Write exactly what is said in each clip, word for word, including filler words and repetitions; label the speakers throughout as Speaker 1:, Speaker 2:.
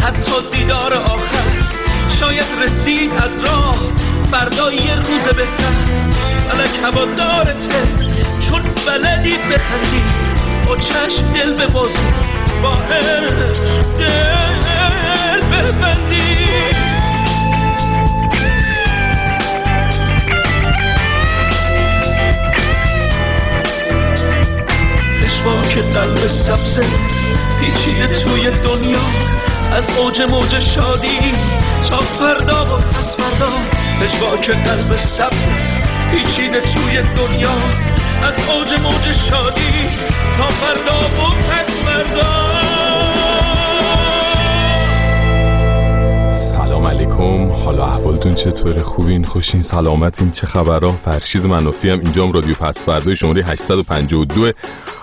Speaker 1: حتی دیدار آخر شاید رسید از راه فردا یه روز بهتر. فلک هوادارته چون بلدی بخندی، با چشم دل ببازی، با عشق دل ببندی. پشواک قلب سبزه پیچیده توی دنیا، از اوج موج شادی تا فردا و پس فردا. پشواک قلب سبزه پیچیده توی دنیا، از اوج موج شادی تا فردا و پس فردا.
Speaker 2: سلام علیکم، حالا احوالتون چطوره؟ خوبین؟ خوشین؟ سلامتین؟ چه خبرها؟ فرشید منافی هم اینجام. رادیو پس فردا شماره هشتصد و پنجاه و دو،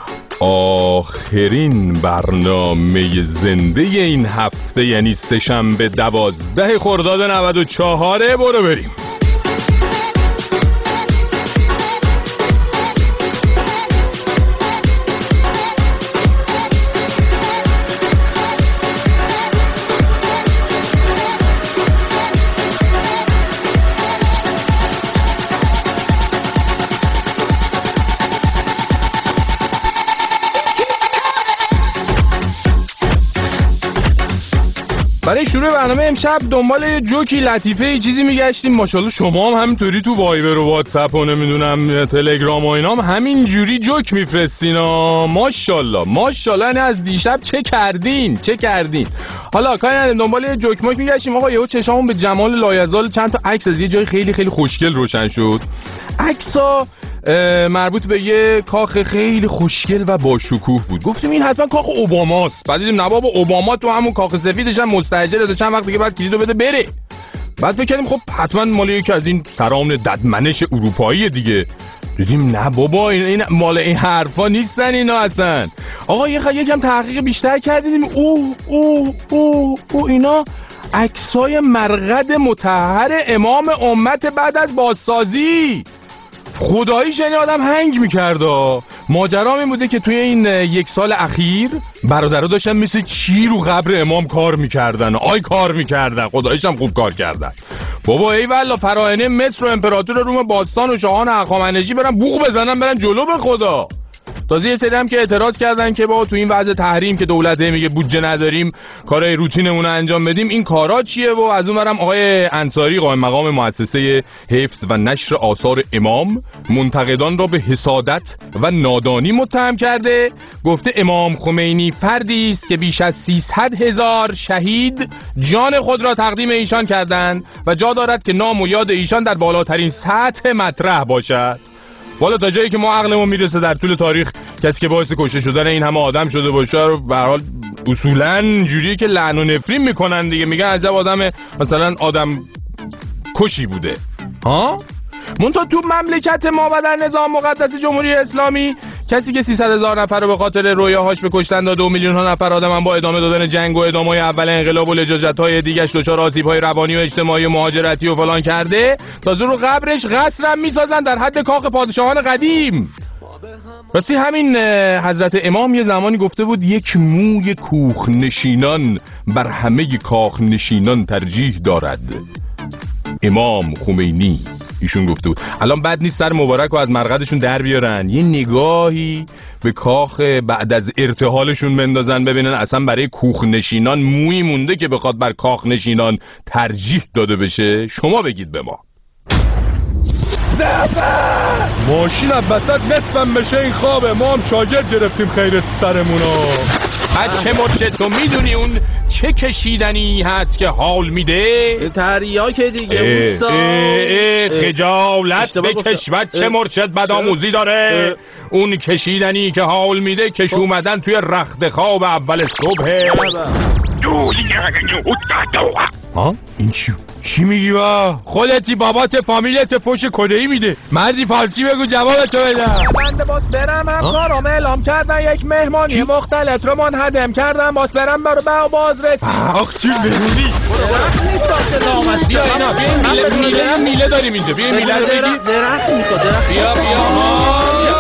Speaker 2: آخرین برنامه زنده این هفته، یعنی سه‌شنبه دوازده خرداد نود و چهار. برو بریم. برای شروع برنامه امشب دنبال یه جوکی لطیفه یه چیزی میگشتیم. ماشاءالله شما هم همینطوری تو وایبر و واتساپ و نمیدونم تلگرام و اینام همین جوری جوک میفرستینا. ماشاءالله ماشاءالله، یعنی از دیشب چه کردین چه کردین. حالا کاری نداریم، دنبال یه جوک ماک میگشتیم. آقا یهو چشامون به جمال لایزال چند تا عکس از یه جای خیلی خیلی خوشگل روشن شد. عکسا مربوط به یه کاخ خیلی خوشگل و با شکوه بود. گفتیم این حتما کاخ اوباماست. بعد دیدیم نه بابا، اوباما تو همون کاخ سفیدش هم مستاجره، تا چند وقت دیگه بعد کلیدو بده بره. بعد فکر کردیم خب حتما مال یکی از این سران ددمنش اروپایی دیگه. دیدیم نه بابا، این, این مال این حرفا نیستن اینا اصلا. آقا یه خیلی یکم تحقیق بیشتر کردیم. اوه اوه اوه اوه اینا عکسای مرقد مطهر امام امت بعد از بازسازی. خداییش یعنی آدم هنگ میکرده. ماجرا این بوده که توی این یک سال اخیر برادرها داشتن مثل چی رو قبر امام کار میکردن. آی کار میکردن، خداییش هم خوب کار کردن. بابا ای والله، فراعنه مصر و امپراتور روم باستان و شاهان هخامنشی برن بوق بزنن برن جلو به خدا. تازه یه سری هم که اعتراض کردن که با تو این وضع تحریم که دولت میگه بودجه نداریم کارهای روتینمون رو انجام بدیم، این کارا چیه؟ و از اونورم آقای انصاری قائم مقام مؤسسه حفظ و نشر آثار امام منتقدان را به حسادت و نادانی متهم کرده. گفته امام خمینی فردی است که بیش از سیصد هزار شهید جان خود را تقدیم ایشان کردند و جا دارد که نام و یاد ایشان در بالاترین سطح مطرح باشد. والا تا جایی که ما عقلمون میرسه در طول تاریخ کسی که باعث کشته شدن این همه آدم شده باشه رو به هر حال اصولاً جوریه که لعن و نفرین میکنن دیگه. میگن عجب آدم مثلا آدم کشی بوده ها. منتها تو مملکت ما و در نظام مقدس جمهوری اسلامی کسی که سیصد هزار نفر رو به خاطر رویاهاش به کشتن داده و میلیون ها نفر آدم هم با ادامه دادن جنگ و ادامه اول انقلاب و لجاجت‌های دیگه‌اش دچار آسیب‌های روانی و اجتماعی و مهاجرتی و فلان کرده، تازه رو قبرش قصرم میسازن در حد کاخ پادشاهان قدیم. راستی همین حضرت امام یه زمانی گفته بود یک موی کوخ نشینان بر همه کاخ نشینان ترجیح دارد. امام خمینی ایشون گفته بود. الان بد نیست سر مبارک رو از مرقدشون در بیارن، یه نگاهی به کاخ بعد از ارتحالشون بندازن، ببینن اصلا برای کوخ نشینان مویی مونده که بخواد بر کاخ نشینان ترجیح داده بشه. شما بگید به ما. ماشین از بسط نصفم بشه این خوابه. ما هم شاگرد گرفتیم خیرت سرمونو. بچه مرشد تو میدونی اون چه کشیدنی هست که حال میده؟
Speaker 3: تریاک دیگه اوستا.
Speaker 2: خجالت بکش بچه مرشد بدآموزی داره. اون کشیدنی که حال میده کش اومدن توی رخت خواب اول صبح. ها؟ این چی؟ چی میگی با؟ خودتی بابات فامیلت فوش کدهی میده. مردی فارسی بگو جوابتو بدم.
Speaker 3: بنده باس برم هم کارم اعلام کردن یک مهمانی چی؟ مختلط رو منهدم کردن باس برم برو با باز رسید.
Speaker 2: آخ چی برونی؟
Speaker 3: درخت نیست آسه دامست.
Speaker 2: بیا اینا بیا این میله میله میله داریم اینجا. بیا میله رو بگی.
Speaker 3: درخت میخواد درخت.
Speaker 2: بیا بیا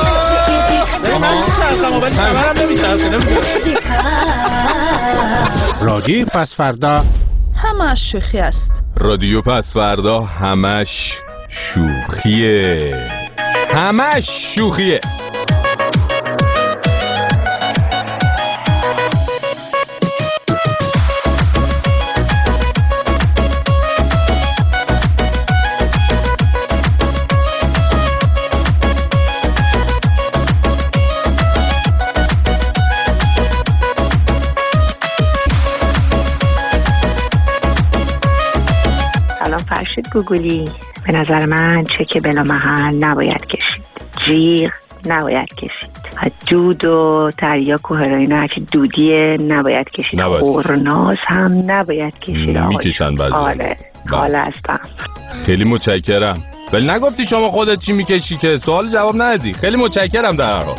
Speaker 3: من میچرخم ولی خبرم نمیچرخه.
Speaker 4: رادیو پس فردا
Speaker 5: همش شوخی است.
Speaker 2: رادیو پس فردا همش شوخیه. همش شوخیه.
Speaker 6: فرشید گوگلی، به نظر من چک بلا محل نباید کشید، جیغ نباید کشید، دود و تریاک و هروئین هرچی دودیه نباید کشید، خورناز هم نباید کشید.
Speaker 2: میکشن بعضی.
Speaker 6: آره حالا هستم.
Speaker 2: خیلی متشکرم. ولی نگفتی شما خودت چی میکشی که سوال جواب ندادی. خیلی متشکرم در هر حال.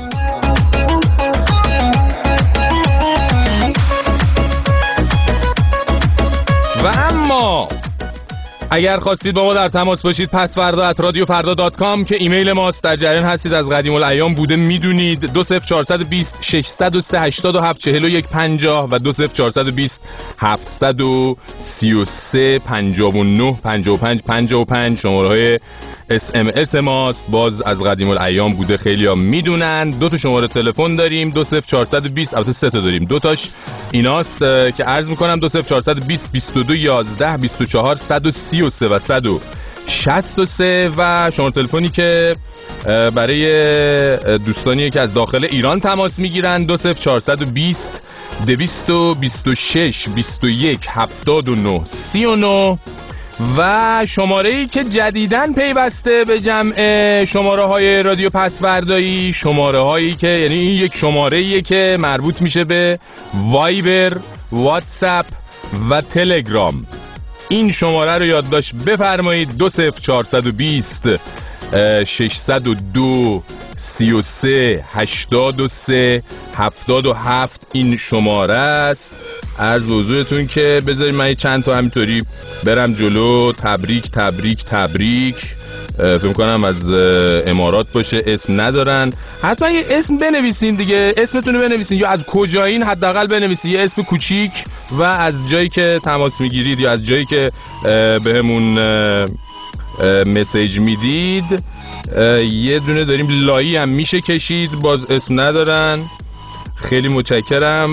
Speaker 2: و اما اگر خواستید با ما در تماس باشید پس فردا ات رادیو فردا دات کام که ایمیل ماست، در جریان هستید، از قدیم الایام بوده میدونید. دو صفر چهارصد و بیست ششصد و سه هشتاد و هفت چهل و یک پنجاه و دو صفر چهارصد و بیست هفتصد و سی و سه پنجاه و نه پنجاه و پنج پنجاه و پنج شماره های اس ام اس ماست. باز از قدیم الایام بوده، خیلی ها میدونن. دو تا شماره تلفن داریم، دو صفر چهارصد و بیست، البته سه تا داریم، دو تاش ایناست که عرض میکنم، دو صفر چهارصد و بیست بیست و دو یازده بیست و چهار صد و سی و سه و صد و شصت و سه و شماره تلفنی که برای دوستانی که از داخل ایران تماس میگیرن دو صفر چهارصد و بیست دویست و بیست و شش بیست و یک هفتاد و نه سی و نه و شماره‌ای که جدیداً پیوسته به جمع شماره های رادیو پسوردایی، شماره هایی که یعنی این یک شماره‌ایه که مربوط میشه به وایبر، واتساپ و تلگرام. این شماره رو یادداشت بفرمایید، دو صفر چهارصد و بیست ششصد و دو سی و سه هشتاد و سه هفتاد و هفت این شماره است. عرض به حضورتون که بذارید من چند تا همینطوری برم جلو. تبریک تبریک تبریک. فکر کنم از امارات باشه، اسم ندارن. حتما یه اسم بنویسین دیگه، اسمتون رو بنویسین، یا از کجایین حداقل بنویسین یه اسم کوچیک و از جایی که تماس میگیرید یا از جایی که بهمون مسیج میدید یه دونه داریم لایی هم میشه کشید، باز اسم ندارن. خیلی متشکرم.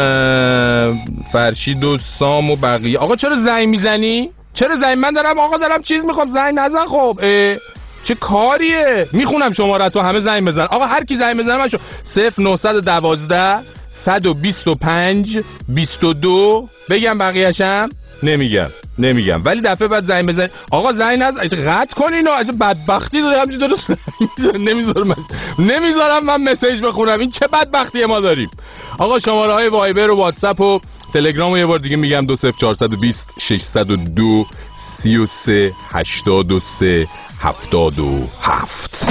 Speaker 2: فرشید و سام و بقیه. آقا چرا زنگ میزنی؟ چرا زنگ؟ من دارم آقا دارم چیز میخوام، زنگ نزن. خب چه کاریه؟ میخونم شماره تو، همه زنگ بزن. آقا هر کی زنگ بزنه من شو صفر نهصد و دوازده صد و بیست و پنج بیست و دو. بگم بقیه‌شم؟ نمیگم نمیگم ولی دفعه بعد زنگ بزن. آقا زنگ نزن، قطع کنین. عجب بدبختی داره همینجوری درست نمیذارم من نمیذارم من مسیج بخونم. این چه بدبختی ما داریم. آقا شماره های وایبر و واتساپ و تلگرام رو یه بار دیگه میگم، دو صفر چهارصد و بیست ششصد و دو سی و سه هشتاد و سه هفتاد و هفت.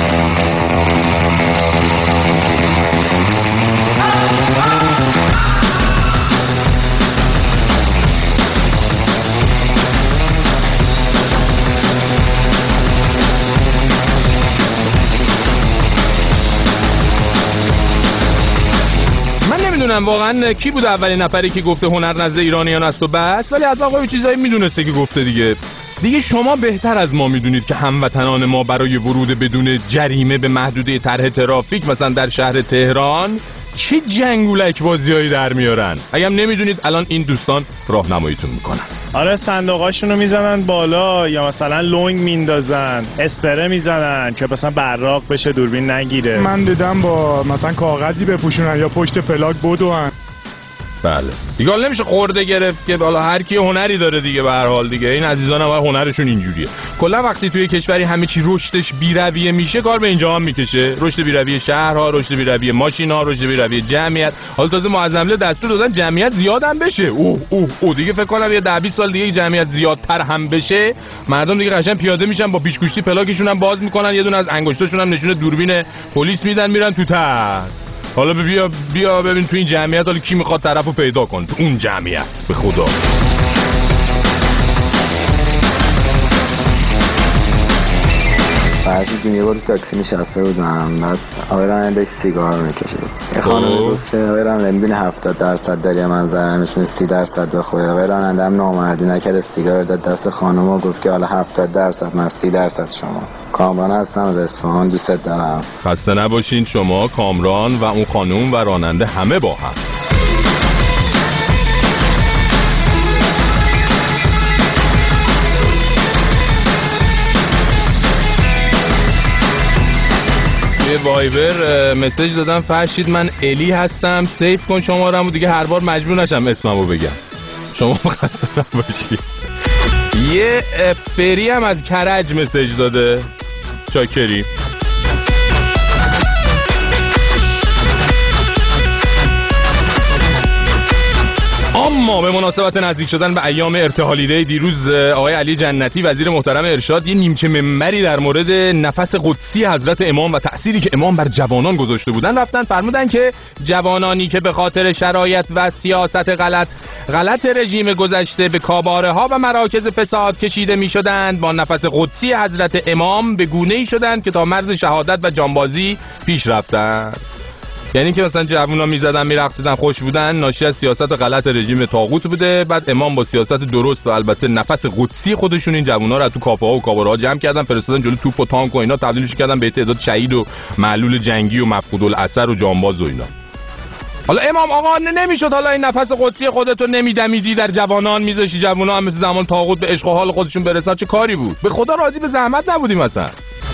Speaker 2: واقعا کی بود اولین نفری که گفته هنر نزد ایرانیان است و بس، ولی حتما خب چیزایی میدونسته که گفته دیگه. دیگه شما بهتر از ما میدونید که هموطنان ما برای ورود بدون جریمه به محدوده طرح ترافیک مثلا در شهر تهران چه جنگولک بازیایی در میارن. اگه هم نمیدونید الان این دوستان راهنماییتون میکنن.
Speaker 7: آره صندوقاشونو میزنن بالا یا مثلا لونگ میندازن، اسپره میزنن که مثلا براق بشه دوربین نگیره.
Speaker 8: من دیدم با مثلا کاغذی بپوشونن یا پشت پلاک بدون.
Speaker 2: بله دیگه حالا نمیشه خورده گرفت که حالا هر کی هنری داره دیگه. به هر حال دیگه این عزیزان هم هنرشون اینجوریه. کلا وقتی توی کشوری همه چی رشدش بی‌رویه میشه، کار به اینجا هم میکشه. رشد بی‌رویه شهرها، رشد بی‌رویه ماشینا، رشد بی‌رویه جمعیت. حالا تازه معظمله دستور دادن جمعیت زیاد هم بشه. اوه اوه اوه دیگه فکر کنم یه ده بیست سال دیگه جمعیت زیادتر هم بشه، مردم دیگه قشنگ پیاده میشن با پیشگوشتی پلاکشون هم باز میکنن، یه دونه از انگشتاشون هم نشونه دوربین پلیس میدن، میرن تو ته. حالا بیا بیا ببین تو این جمعیت حالا کی میخواد طرفو پیدا کن تو اون جمعیت. به خدا
Speaker 4: فرشید جون یه بار تاکسی نشسته بودم، بعد آقای راننده سیگار میکشید. یه خانم گفت که آقای راننده میدونی هفتاد درصد داری منظره میشونه سی درصد بخوری. آقای راننده هم نامردی نکرد، سیگار داد دست خانم و گفت که حالا هفتاد درصد من سی درصد شما. کامران هستم از اصفهان، دوست دارم.
Speaker 2: خسته نباشین شما، کامران و اون خانم و راننده همه با هم. یه وایبر مسیج دادم فرشید من الی هستم سیف کن شماره‌مو دیگه هر بار مجبور نشم اسممو بگم. شما خسته نباشید. یه فری هم از کرج مسیج داده، چاکری. اما به مناسبت نزدیک شدن به ایام ارتحالیده دیروز آقای علی جنتی وزیر محترم ارشاد یه نیمچه منبری در مورد نفس قدسی حضرت امام و تأثیری که امام بر جوانان گذاشته بودن رفتن فرمودن که جوانانی که به خاطر شرایط و سیاست غلط غلط رژیم گذشته به کاباره ها و مراکز فساد کشیده می شدند با نفس قدسی حضرت امام به گونه‌ای شدند که تا مرز شهادت و جانبازی پیش رفتند. یعنی که مثلا جوونا میزدن میرقصیدن خوش بودن، ناشی از سیاست غلط رژیم طاغوت بوده. بعد امام با سیاست درست و البته نفس قدسی خودشون این جوونا رو تو کافه ها و کاباره ها جمع کردن، فرستادن جلو توپ و تانک و اینا، تبدیلش کردن به تعداد شهید و معلول جنگی و مفقود الاثر و جانباز و اینا. حالا امام آقا نمیشد حالا این نفس قدسی خودتو نمیدمیدی در جوانان میذاشی جوونا هم مثل زمان طاغوت به عشق و حال خودشون برسن؟ چه کاری بود؟ به خدا راضی به زحمت نبودیم مثلا.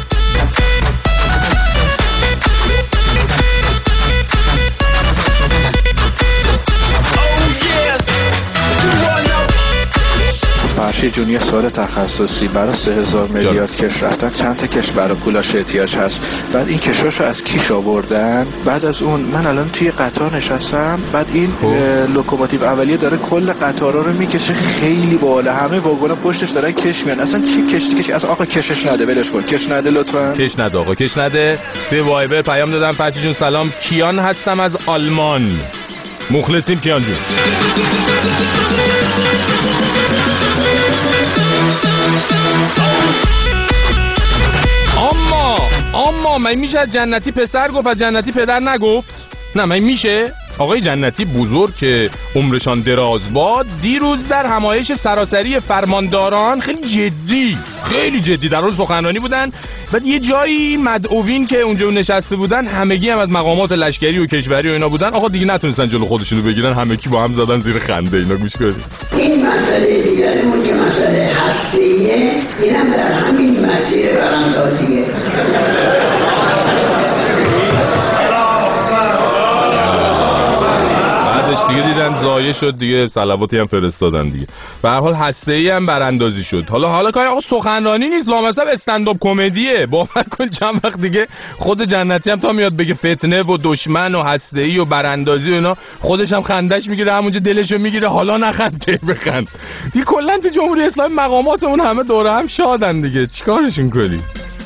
Speaker 9: فرشید جون یه سوال تخصصی، برای سه هزار میلیارد کش رفتن چند تا کش برای پولاش احتیاج هست؟ بعد این کشاشو از کیش آوردن؟ بعد از اون من الان توی قطار نشستم، بعد این لوکوموتیو اولیه داره کل قطارا رو میکشه، خیلی بالا، همه واگونا پشتش دارن کش میان. اصلا چی کشتی کش؟ از آقا کشش نده، ولش کن، کش نده لطفا،
Speaker 2: کش نده آقا، کش نده. توی وایبر پیام دادم فرشید جون سلام، کیان هستم از آلمان. مخلصیم کیان جون. اما اما من میشه از جنتی پسر گفت از جنتی پدر نگفت؟ نه من میشه؟ آقای جنتی بزرگ که عمرشان دراز باد دیروز در همایش سراسری فرمانداران خیلی جدی خیلی جدی در حال سخنرانی بودن. بعد یه جایی مدعوین که اونجا نشسته بودن همگی هم از مقامات لشکری و کشوری و اینا بودن، آقا دیگه نتونستن جلو خودشونو بگیرن، همگی با هم زدن زیر خنده. اینا گوش کنید.
Speaker 10: این مسئله دیگرمون که مسئله هسته‌ایه، اینم در همین مسیر براندازیه.
Speaker 2: دیگه دیدن زایه شد دیگه، صلواتی هم فرستادن دیگه. به هر حال هسته‌ای هم براندازی شد. حالا حالا کار آقا سخنرانی نیست، لامصب استندآپ کمدیه. باور کن چند وقت دیگه خود جنتی هم تا میاد بگه فتنه و دشمن و هسته‌ای و براندازی و اینا، خودش هم خندش میگیره، همونجا دلشو میگیره، حالا نخند که بخند. دیگه کلا تو جمهوری اسلامی مقاماتمون همه دوره هم شادن دیگه، چیکارشون کنی؟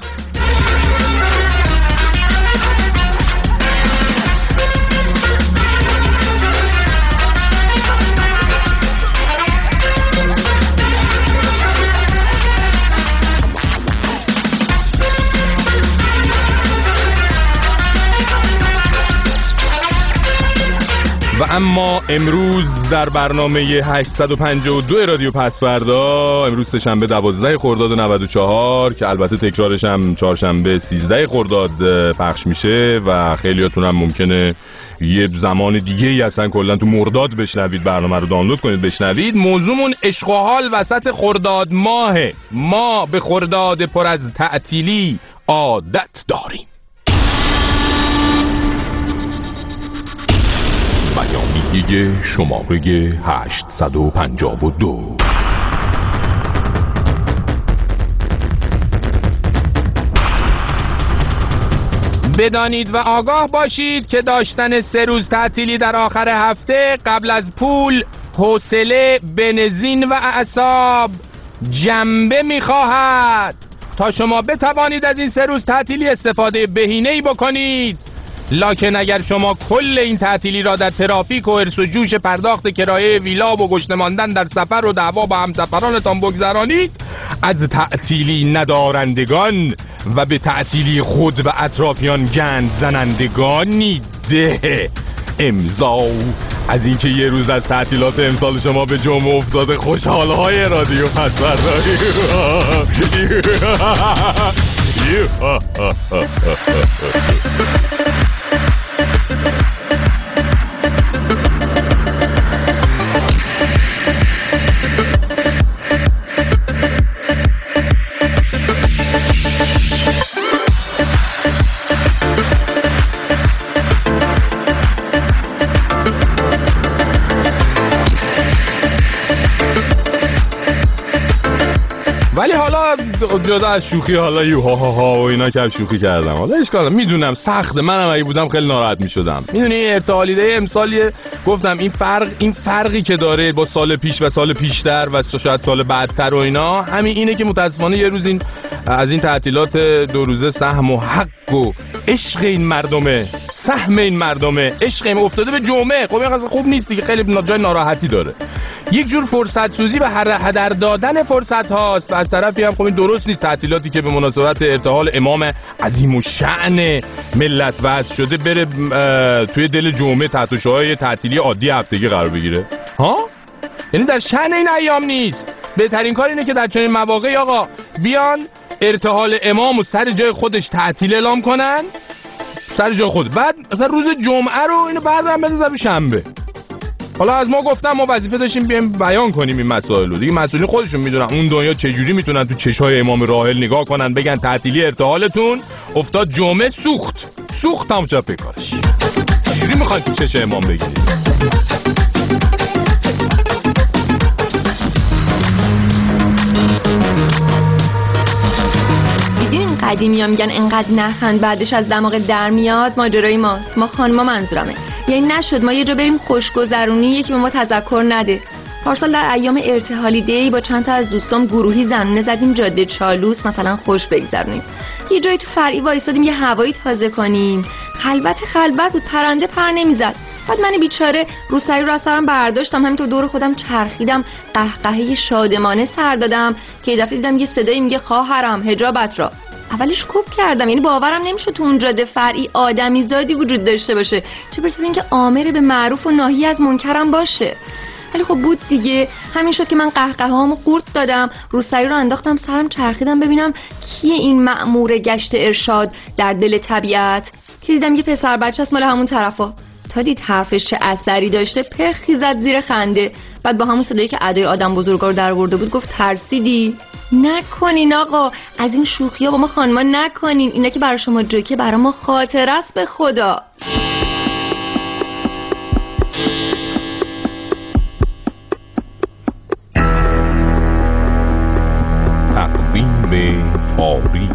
Speaker 2: و اما امروز در برنامه هشتصد و پنجاه و دو رادیو پسوردا، امروز سه‌شنبه دوازده خرداد نود و چهار که البته تکرارش هم چهارشنبه سیزده خرداد پخش میشه و خیلیاتون هم ممکنه یه زمان دیگه ای اصلا کلا تو مرداد بشنوید، برنامه رو دانلود کنید بشنوید. موضوعمون عشق و حال وسط خرداد ماهه. ما به خرداد پر از تعطیلی عادت داریم. بیانیه شماره هشتصد و پنجاه و دو. بدانید و آگاه باشید که داشتن سه روز تعطیلی در آخر هفته قبل از پول، حوصله، بنزین و اعصاب جنبه می‌خواهد. تا شما بتوانید از این سه روز تعطیلی استفاده بهینه‌ای بکنید، لکن اگر شما کل این تعطیلی را در ترافیک و ارس و جوش پرداخت کرایه ویلا و گشته ماندن در سفر و دعوا با همسفرانتان بگذرانید، از تعطیلی ندارندگان و به تعطیلی خود و اطرافیان گند زنندگانی ده امضا. از اینکه یه روز از تعطیلات امسال شما به جمعه افتاده، خوشحال‌های رادیو پسورداری. ولی حالا جدا از شوخی، حالا یو ها ها ها و اینا که شوخی کردم، حالا اشکال میدونم سخته، منم اگه بودم خیلی ناراحت میشدم. میدونی ارتحالیده امسال گفتم این فرق این فرقی که داره با سال پیش و سال پیشتر و شاید سال بعدتر و اینا، همین اینه که متاسفانه یه روز این از این تعطیلات دو روزه سهم و حق و عشق این مردمه، سهم این مردمه، عشق این افتاده به جمعه. خب این خوب نیست دیگه، خیلی جای ناراحتی داره. یک جور فرصت سوزی و هدر دادن فرصت هاست و از طرفی هم خب این درست نیست تعطیلاتی که به مناسبت ارتحال امام عظیم الشأن ملت وضع شده بره توی دل جمعه تحت شعاع تعطیلی عادی هفتگی قرار بگیره. ها؟ یعنی در شأن این ایام نیست. بهترین کار اینه که در چنین مواقعی آقا بیان ارتحال امامو سر جای خودش تعطیل اعلام کنن، سر جای خود، بعد مثلا روز جمعه رو اینو بردارن بندازن رو شنبه. حالا از ما گفتم ما وظیفه داشتیم بیایم بیان کنیم این مسائل رو دیگه. مسئولین خودشون میدونن اون دنیا چجوری میتونن تو چشای امام راحل نگاه کنن بگن تعطیلی ارتحالتون افتاد جمعه، سوخت سوخت تمام شد کارش. چجوری میخواین تو چشای امام بگیرید؟
Speaker 11: دیدین قدیمی ها میگن انقدر نخند بعدش از دماغ در میاد. ماجرای ماست، ما خانما منظورمه. یعنی نشد ما یه جا بریم خوشگذرونی یکی به ما تذکر نده. پارسال در ایام ارتحالی دی با چند تا از دوستام گروهی زنونه زدیم جاده چالوس مثلا خوش بگذرونیم. یه جایی تو فرعی وایسادیم یه هوایی تازه کنیم. خلوت خلوت بود، پرنده پر نمیزد. بعد من بیچاره روسری رو از سرم برداشتم، همینطور دور خودم چرخیدم، قهقهه شادمانه سر دادم که یه دفعه دیدم یه صدایی میگه خواهرم حجابت را. اولش کوب کردم، یعنی باورم نمیشد تو اون جاده فرعی آدمی زادی وجود داشته باشه، چه برسه به اینکه آمر به معروف و ناهی از منکرم باشه. ولی خب بود دیگه. همین شد که من قهقهه‌هامو قورت دادم، روسری رو انداختم سرم چرخیدم ببینم کیه این مأمور گشت ارشاد در دل طبیعت، که دیدم یه پسر بچه است مال همون طرفا. تا دید حرفش چه اثری داشته پخی زد زیر خنده. بعد با همون صدایی که ادای آدم بزرگا رو در آورده بود گفت ترسیدی؟ نکنین آقا، از این شوخی‌ها با ما خانما نکنین، اینا که برای شما جوکه برای ما خاطره است به خدا.
Speaker 2: تقویم تاریخ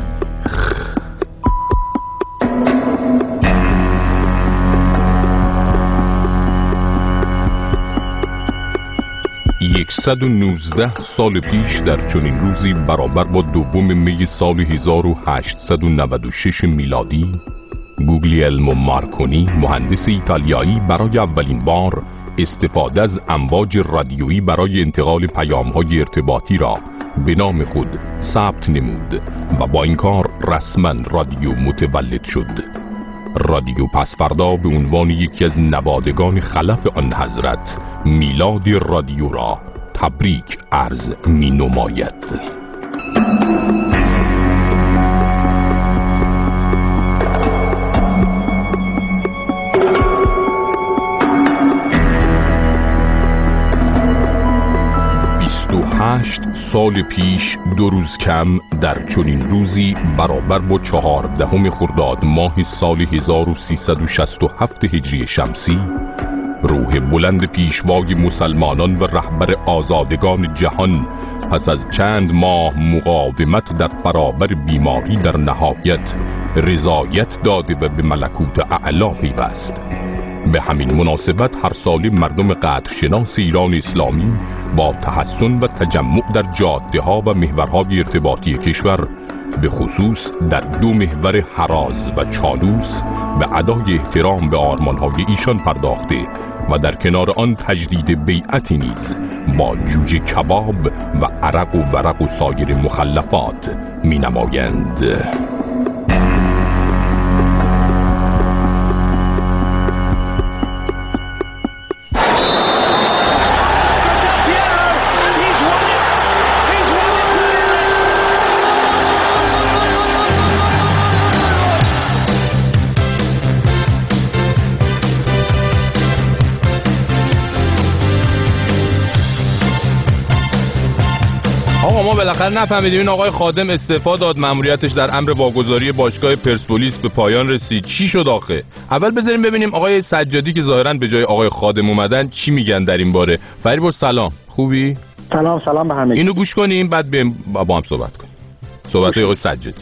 Speaker 2: صد و نوزده سال پیش در چنین روزی برابر با دوم می سال هزار و هشتصد و نود و شش میلادی، گوگلیلمو مارکونی مهندس ایتالیایی برای اولین بار استفاده از امواج رادیویی برای انتقال پیام‌های ارتباطی را به نام خود ثبت نمود و با این کار رسما رادیو متولد شد. رادیو پس فردا به عنوان یکی از نوادگان خلف آن حضرت میلاد رادیو را تبریک عرض می نماید. بیست و هشت سال پیش دو روز کم در چنین روزی برابر با چهاردهم خرداد ماه سال هزار و سیصد و شصت و هفت هجری شمسی، روح بلند پیشوای مسلمانان و رهبر آزادگان جهان پس از چند ماه مقاومت در برابر بیماری در نهایت رضایت داده و به ملکوت اعلی پیوست. به همین مناسبت هر ساله مردم قدرشناس ایران اسلامی با تحسن و تجمع در جاده ها و محورهای ارتباطی کشور
Speaker 12: به خصوص در دو محور هراز و چالوس به ادای احترام به آرمان‌های ایشان پرداخته و در کنار آن تجدید بیعتی نیز با جوجه کباب و عرق و ورق و سایر مخلفات می نمایند.
Speaker 2: ما بالاخره نفهمیدیم این آقای خادم استعفا داد، مأموریتش در امر واگذاری باشگاه پرسپولیس به پایان رسید. چی شد آخه؟ اول بذاریم ببینیم آقای سجادی که ظاهرا به جای آقای خادم اومدن چی میگن در این باره. فریبرز سلام، خوبی؟
Speaker 13: سلام سلام به همه.
Speaker 2: اینو گوش کنیم بعد بریم با هم صحبت کنیم. صحبت آقای سجادی.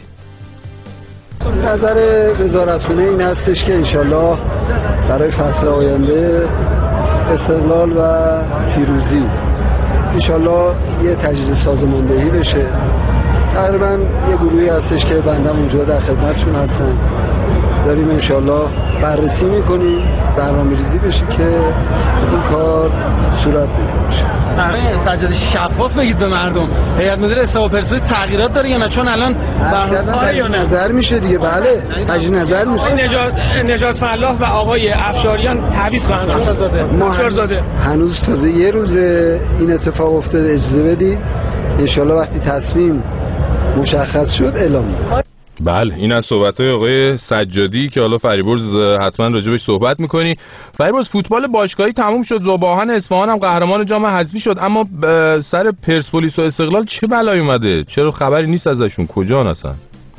Speaker 14: نظر وزارتخونه این هستش که انشالله برای فصل آینده استقلال و پیروزی انشالله یه تجدید سازماندهی بشه. تقریبا یه گروهی هستش که بندم اونجا در خدمتشون هستن، داریم انشالله بررسی میکنیم، برنامه‌ریزی بشه که این کار صورت بگیره.
Speaker 15: آره سجاده شفاف بگید به مردم، هیئت مدیره استقلال پرسپولیس تغییرات داره یا نه؟ چون الان
Speaker 14: آره یا نه نظر میشه دیگه. بله تجدید نظر میشه.
Speaker 15: نجات نجات فلاح و آقای افشاریان تعویض خواهند شد. افشارزاده
Speaker 14: هنوز تازه یه روز این اتفاق افتاده، اجازه بدید انشالله وقتی تصمیم مشخص شد اعلام میکنم.
Speaker 2: بله این از صحبت‌های آقای سجادی که حالا فریبرز حتما راجبش صحبت می‌کنی. فریبرز فوتبال باشگاهی تموم شد، ذوباهن اصفهان هم قهرمان جام حذفی شد، اما سر پرسپولیس و استقلال چه بلایی اومده؟ چرا خبری نیست ازشون؟ کجا هستن؟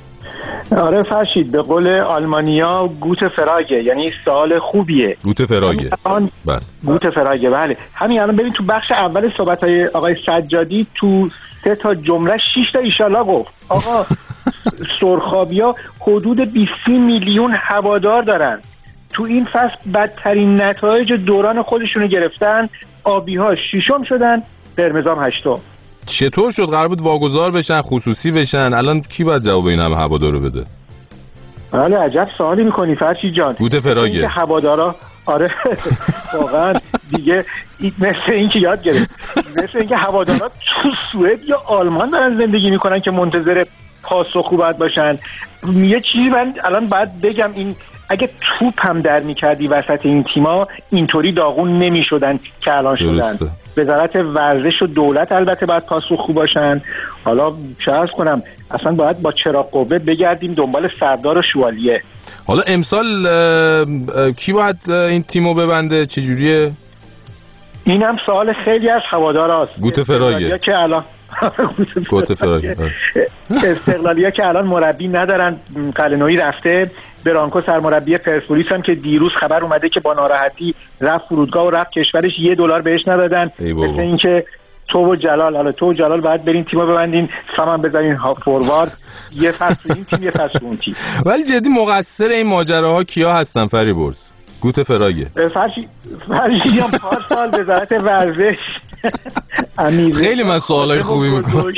Speaker 13: آره فرشید، به قول آلمانیا گوت فراگه، یعنی سوال خوبیه.
Speaker 2: گوت فراگه.
Speaker 13: بله. گوت فراگه بله. همین الان ببین تو بخش اول صحبت‌های آقای سجادی تو سه تا جمله شش تا ایشالله گفت. آقا سرخابیا حدود بیست میلیون هوادار دارن، تو این فصل بدترین نتایج دوران خودشونو گرفتن، آبی‌ها ششم شدن، قرمزام هشتم.
Speaker 2: چطور شد؟ قرار بود واگذار بشن، خصوصی بشن، الان کی باید جواب این همه هوادارو بده؟
Speaker 13: بله عجب سوالی میکنی فرشید جان.
Speaker 2: گوت فراگه.
Speaker 13: هوادارا آره واقعا دیگه مثل این که یاد گرفت، مثل این که هوادارا تو سوئد یا آلمان دارن زندگی میکنن که منتظر پاسخ باید باشن. یه چیزی من الان باید بگم، این اگه توپ هم در میکردی وسط این تیما اینطوری داغون نمیشدن که الان شدن. وزارت ورزش و دولت البته باید پاسخگو باشن. حالا چه عرض کنم، اصلا باید با چراغ قوه بگردیم دنبال سردار و شوالیه.
Speaker 2: حالا امسال کی باید این تیمو ببنده؟ چجوریه؟
Speaker 13: این هم سوال خیلی از هواداراست.
Speaker 2: گوت فراگه
Speaker 13: که الان
Speaker 2: گوت فراگه
Speaker 13: استقلالیا که الان مربی ندارن، قلنویی رفته، برانکو سرمربی پرسپولیس هم که دیروز خبر اومده که با ناراحتی رفت فرودگاه و رفت کشورش، یه دلار بهش ندادن. مثل اینکه تو و جلال، حالا تو و جلال باید برین تیمو ببندین، سامان بزنین ها فوروارد، یه فصل این تیم یه فصل اون تیم.
Speaker 2: ولی جدی مقصر این ماجراها کیا هستن فریبرز؟ گوت فراگه.
Speaker 13: فرشی فرشی هم پارسال وزارت ورزش
Speaker 2: خیلی من سوالای خوبی میکنم.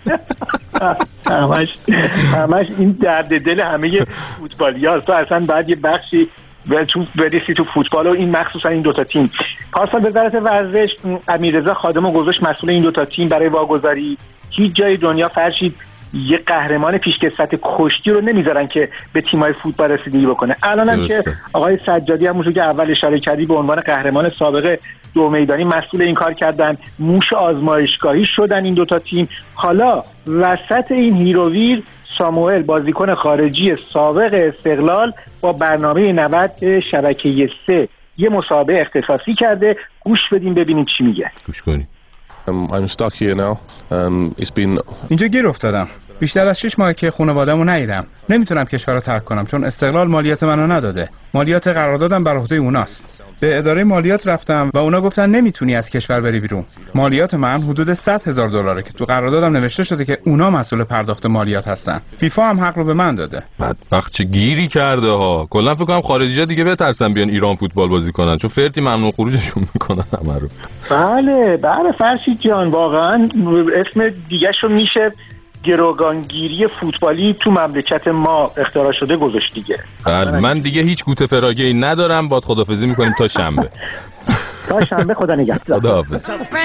Speaker 13: همش همش این درد دل همه فوتبالیاست. تو اصلا بعد یه بخشی تو برسی تو فوتبال و این مخصوصا این دوتا تیم. پارسال وزارت ورزش امیررضا خادمو گذاشت مسئول این دوتا تیم برای واگذاری. هیچ جای دنیا فرشید یه قهرمان پیشکسوت کشتی رو نمیذارن که به تیمای فوتبال رسیدگی بکنه. الان هم که آقای سجادی همونجور که اول اشاره کردی به عنوان قهرمان سابق دو میدانی مسئول این کار کردن، موش آزمایشگاهی شدن این دوتا تیم. حالا وسط این هیروویر ساموئل بازیکن خارجی سابق استقلال با برنامه نود شبکه سه یه مسابقه اختصاصی کرده. گوش بدیم ببینیم چی میگه.
Speaker 2: گوش کنیم.
Speaker 16: Um, I'm stuck here now. Um, it's been...
Speaker 17: اینجا گیر افتادم. بیشتر از شش ماه که خانواده‌مو ندیدم. نمیتونم کشور رو ترک کنم چون استقلال مالیات منو نداده. مالیات قراردادم بر عهده اوناست. به اداره مالیات رفتم و اونا گفتن نمیتونی از کشور بری بیرون. مالیات من حدود صد هزار دلاره که تو قراردادم نوشته شده که اونا مسئول پرداخت مالیات هستن. فیفا هم حق رو به من داده.
Speaker 2: بدبخت چه گیری کرده ها. کلا فکر کنم خارجی‌ها دیگه بترسن بیان ایران فوتبال بازی کنن چون فرتی ممنوع خروجشون میکنن همه رو.
Speaker 13: بله بله فرشید جان، واقعا اسم دیگه‌شو میشه گروگانگیری فوتبالی تو مملکت ما اختراع شده گذاشت دیگه.
Speaker 2: بله من دیگه هیچ گوته فراگی ندارم، باد خداحافظی میکنیم تا شنبه.
Speaker 13: تا شنبه خدا نگهدار.
Speaker 2: خداحافظ.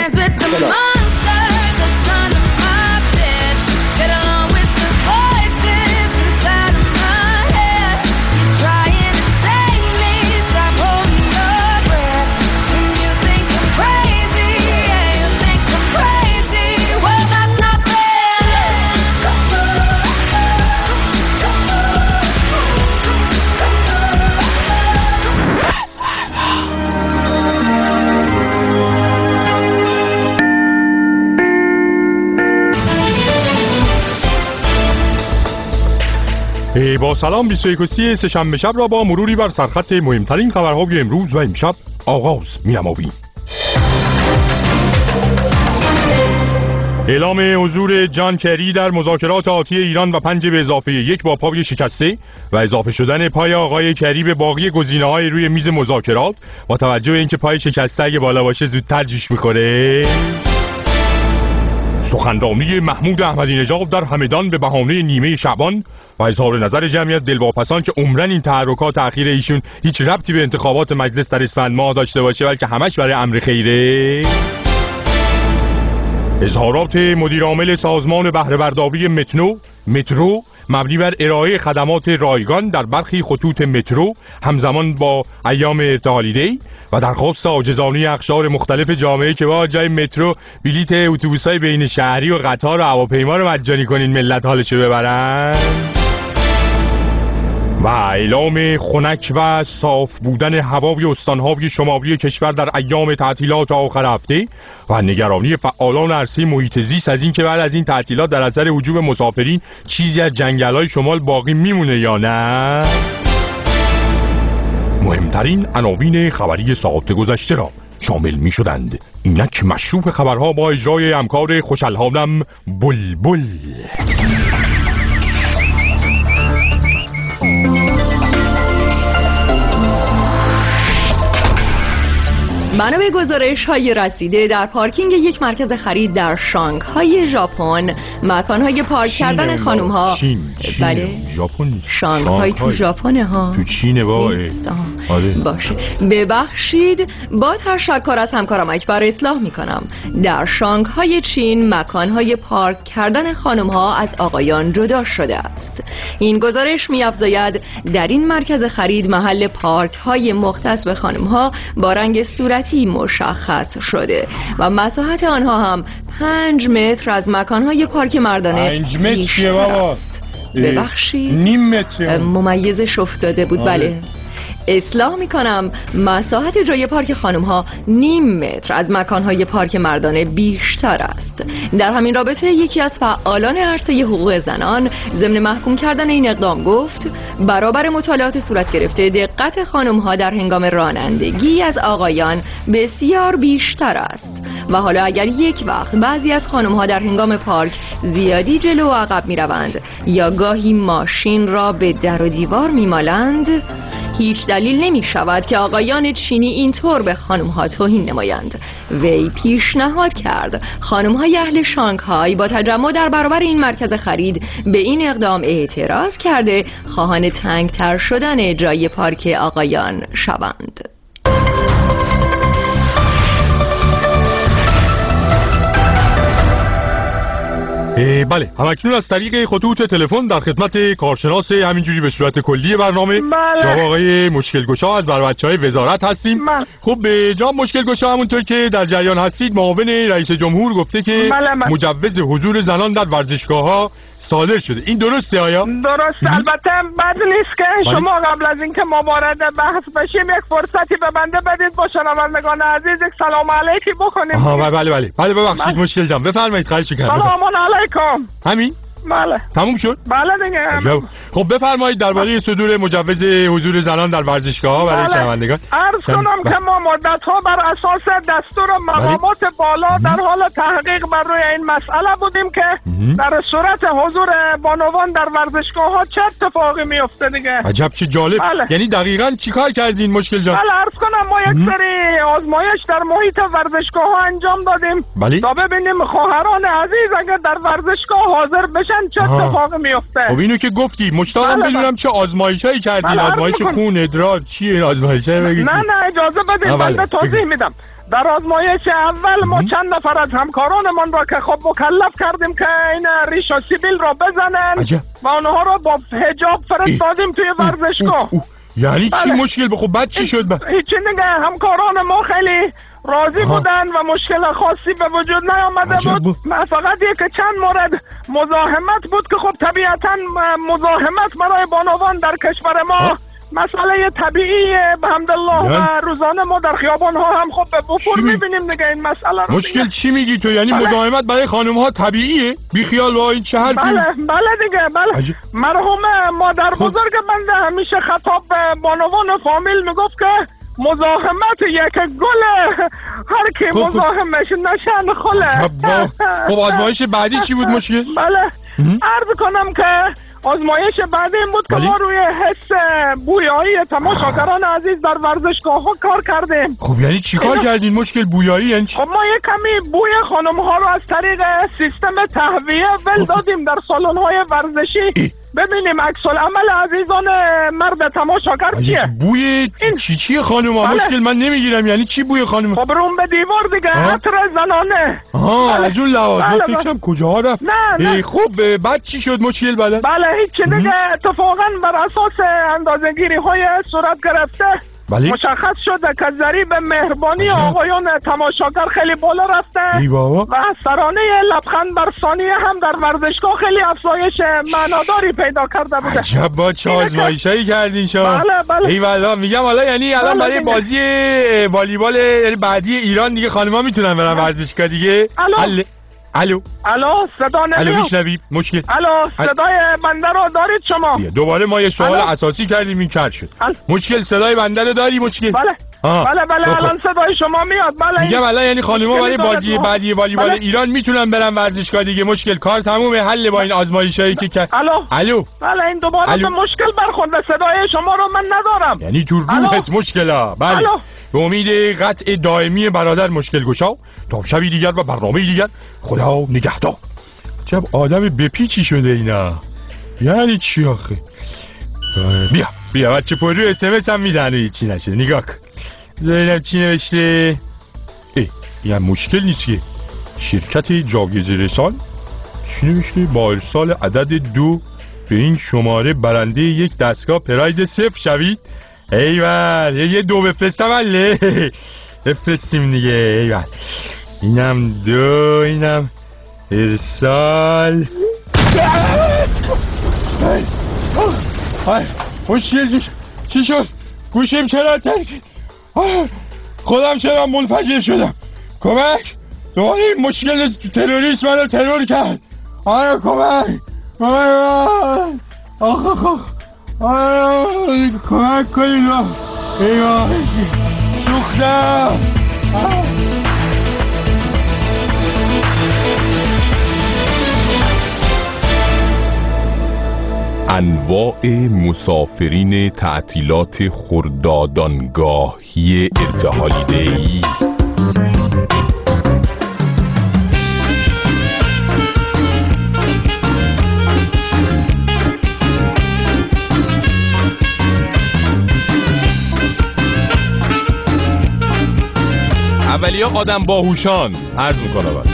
Speaker 2: با سلام بیست و یک و سی سه‌شنبه شب را با مروری بر سرخط مهمترین خبرهای امروز و امشب آغاز می‌نماییم. اعلام حضور جان کری در مذاکرات آتی ایران و پنج به اضافه یک با پای شکسته و اضافه شدن پای آقای کری به باقی گزینه‌های روی میز مذاکرات با توجه به اینکه پای شکسته اگه بالا باشه زودتر جوش می‌خوره. سخنرانی محمود احمدی نژاد در همدان به بهانه نیمه شعبان و اظهار نظر جمعی از دلواپسان که عمرن این تحرکات اخیر ایشون هیچ ربطی به انتخابات مجلس در اسفند ماه داشته باشه بلکه همش برای امر خیره. اظهارات مدیر عامل سازمان بهره برداری مترو مترو مبنی بر ارائه خدمات رایگان در برخی خطوط مترو همزمان با ایام ارتحالی دی و درخواست عاجزانه اقشار مختلف جامعه که با جای مترو بلیت اتوبوس‌های بین شهری و قطار و هواپیما رو مجانی کنین ملت حالشو ببرن. و اعلام خنک و صاف بودن هوای استان‌های شمالی کشور در ایام تعطیلات آخر هفته و نگرانی فعالان عرصه محیط زیست از این که بعد از این تعطیلات در اثر هجوم مسافرین چیزی از جنگل‌های شمال باقی میمونه یا نه. مهمترین عناوین خبری ساعت گذشته را شامل می شدند. اینک مشروع خبرها با اجرای همکار خوش‌الحالم بلبل.
Speaker 11: بنا به گزارش‌های رسیده در پارکینگ یک مرکز خرید در شانگهای ژاپن مکان‌های پارک کردن خانم‌ها بله
Speaker 2: ژاپن
Speaker 11: شانگهای تو ژاپن ها
Speaker 2: تو چینه وای
Speaker 11: آره باشه ببخشید با تشکر از همکارم اکبر اصلاح می‌کنم. در شانگهای چین مکان‌های پارک کردن خانم‌ها از آقایان جدا شده است. این گزارش می‌افزاید در این مرکز خرید محل پارک‌های مختص به خانم‌ها با رنگ صورتی مشخص شده و مساحت آنها هم پنج متر از مکانهای پارک مردانه
Speaker 2: پنج متر چیه بابا؟
Speaker 11: ببخشید
Speaker 2: نیم متر
Speaker 11: ممیزش افتاده بود.
Speaker 2: آره.
Speaker 11: بله اصلاح میکنم مساحت جای پارک خانم ها نیم متر از مکانهای پارک مردانه بیشتر است. در همین رابطه یکی از فعالان عرصه حقوق زنان ضمن محکوم کردن این اقدام گفت برابر مطالعات صورت گرفته دقت خانم ها در هنگام رانندگی از آقایان بسیار بیشتر است و حالا اگر یک وقت بعضی از خانم ها در هنگام پارک زیادی جلو و عقب می روند یا گاهی ماشین را به در و دیوار می مالند هیچ دلیل نمی شود که آقایان چینی اینطور به خانم ها توهین نمایند. وی پیشنهاد کرد خانم های اهل شانگهای با تجمع در برابر این مرکز خرید به این اقدام اعتراض کرده خواهان تنگتر شدن جای پارک آقایان شوند.
Speaker 2: بله همکنون از طریق خطوط تلفن در خدمت کارشناس همینجوری به صورت کلی برنامه
Speaker 3: بله.
Speaker 2: جناب آقای مشکل گشا از بر بچهای وزارت هستیم.
Speaker 3: بله.
Speaker 2: خب به جناب مشکل گشا همونطور که در جریان هستید معاون رئیس جمهور گفته که
Speaker 3: بله بله.
Speaker 2: مجوز حضور زنان در ورزشگاه‌ها صادر شده. این درسته آیا؟
Speaker 3: درست. البته بد نیست که شما قبل از اینکه ما وارد بحث بشیم یک فرصتی به بنده بدید با شنوندگان عزیز یک سلام علیکی بکنیم.
Speaker 2: آها بله بله بله بله ببخشید مشکل جان بفرمایید خواهش می‌کنم.
Speaker 3: سلام علیکم.
Speaker 2: همین
Speaker 3: بله
Speaker 2: تموم شد؟
Speaker 3: بله دیگه.
Speaker 2: عجب. خب بفرمایید درباره صدور مجوز حضور زنان در ورزشگاه‌ها برای
Speaker 3: بله.
Speaker 2: شنوندگان.
Speaker 3: عرض کنم که ما مدت‌ها بر اساس دستور مقامات بالا در حال تحقیق بر روی این مسئله بودیم که در صورت حضور بانوان در ورزشگاه‌ها چه اتفاقی میفته دیگه.
Speaker 2: عجب چه جالب.
Speaker 3: بله.
Speaker 2: یعنی دقیقاً چیکار کردین مشکل جان؟
Speaker 3: بله عرض کنم ما یک سری آزمایش در محیط ورزشگاه‌ها انجام دادیم
Speaker 2: بله.
Speaker 3: تا ببینیم خواهران عزیز اگر در ورزشگاه حاضر بشن چه اتفاقی میفته.
Speaker 2: خب اینو که گفتی مشتاقم
Speaker 3: بله
Speaker 2: بدونم چه آزمایشایی کردین.
Speaker 3: بله
Speaker 2: آزمایش خون ادرار چیه این آزمایشا بگید؟
Speaker 3: نه نه اجازه بدید من به توضیح میدم. در آزمایش اول ما چند نفر از همکارانمان را که خب مکلف کردیم که این ریش و سیبیل را بزنن
Speaker 2: عجب.
Speaker 3: و اونها را با حجاب فرستادیم توی ورزشگاه.
Speaker 2: یعنی چی
Speaker 3: بله.
Speaker 2: مشکل بخو بعد چی شد بعد؟
Speaker 3: هیچی دیگه همکاران ما خیلی راضی
Speaker 2: آها.
Speaker 3: بودن و مشکل خاصی به وجود نیامده بود.
Speaker 2: بود.
Speaker 3: فقط یک چند مورد مزاحمت بود که خب طبیعتا مزاحمت برای بانوان در کشور ما ها؟ مسئله طبیعی به حمدالله و روزانه ما در خیابان ها هم خب به وفور میبینیم دیگه این مسئله رو.
Speaker 2: مشکل
Speaker 3: دیگه.
Speaker 2: چی میگی تو؟ یعنی
Speaker 3: بله.
Speaker 2: مزاحمت برای خانم ها طبیعیه؟ بی خیال با این چه حرفی؟
Speaker 3: بله بله دیگه بله.
Speaker 2: عجب.
Speaker 3: مرحوم مادر بزرگ بنده همیشه خطاب به بانوان فامیل میگفت که مزاحمت یک گله هر کی
Speaker 2: خب
Speaker 3: مزاحمش نشن خله.
Speaker 2: خب آزمایش بعدی چی بود مشکل؟
Speaker 3: بله عرض کنم که آزمایش بعدی این بود که ما روی حس بویایی تماشاگران عزیز در ورزشگاه ها کار کردیم.
Speaker 2: خب یعنی چی کار کردین مشکل بویایی یعنی چی؟
Speaker 3: خب ما یک کمی بوی خانم ها رو از طریق سیستم تهویه ول دادیم در سالن های ورزشی ای. ببینیم عکس العمل عزیزان مرد تماشاگر چیه.
Speaker 2: بوی چی چی خانم ها؟ مشکل من نمیگیرم یعنی چی بوی خانم ها؟
Speaker 3: خب روم به دیوار دیگه عطر زنانه.
Speaker 2: آها از اون لحاظ من فکرم کجاها رفت.
Speaker 3: نه نه
Speaker 2: خب بعد چی شد مشکل بله؟
Speaker 3: بله هیچ دیگه اتفاقا بر اساس اندازه‌گیری های صورت گرفته بله؟ مشخص شده که ضریب مهربانی آقایان تماشاگر خیلی بالا رفته و سرانه لبخند بر ثانیه هم در ورزشگاه خیلی افزایش معناداری پیدا کرده بوده.
Speaker 2: عجب با چه آزمایشایی کردین شما.
Speaker 3: بله بله
Speaker 2: ایوالا میگم حالا یعنی الان برای بازی والیبال یعنی بعدی ایران دیگه خانم‌ها میتونن برن ورزشگاه دیگه.
Speaker 3: الو
Speaker 2: الو
Speaker 3: الو صدا نمیاد.
Speaker 2: الو میشنوی مشکل.
Speaker 3: الو صدای بنده رو دارید شما؟
Speaker 2: دوباره ما یه سوال اساسی کردیم این کار شد. مشکل صدای بنده رو داری مشکل؟
Speaker 3: بله آه. بله بله خب. الان صدای شما میاد. بله
Speaker 2: میگم الان یعنی خانم‌ها برای بازی بعدی والیبال بله. ایران میتونن برن ورزشگاه دیگه. مشکل کار تمومه حل با این آزمایشایی که کرد.
Speaker 3: الو
Speaker 2: الو
Speaker 3: بله این دوباره به مشکل برخورده صدای شما رو من ندارم.
Speaker 2: یعنی تو روحت مشکلا. بله الو. به امید قطع دائمی برادر مشکل گشا تا شبی دیگر و برنامه دیگر خدا نگهدار. چه آدم بپیچی شده اینا یعنی چی آخه؟ بیا بیا بچه پر رو اس ام اس هم میدن و هیچی نشه. نگاه کن بذارینم چی نوشته. ای این مشکل نیست که شرکت جاگزه رسان چی نوشته؟ با ارسال عدد دو به این شماره برنده یک دستگاه پراید صفر شوید. ایول یه دو بفرستم عله بفرستیم دیگه. ایول اینم دو اینم ارسال. مشکل چی شد؟ گوشیم چرا ترک؟ خودم چرا منفجر شدم؟ کمک دوباره این مشکل تروریسم منو ترور کرد. آره کمک کمک آخ آخ آخ کمک کنید را ایوه سوختم.
Speaker 12: انواع مسافرین تعطیلات خردادانگاهی ارتحالیده‌ای.
Speaker 2: اولیا آدم باهوشان عرض میکنه باید.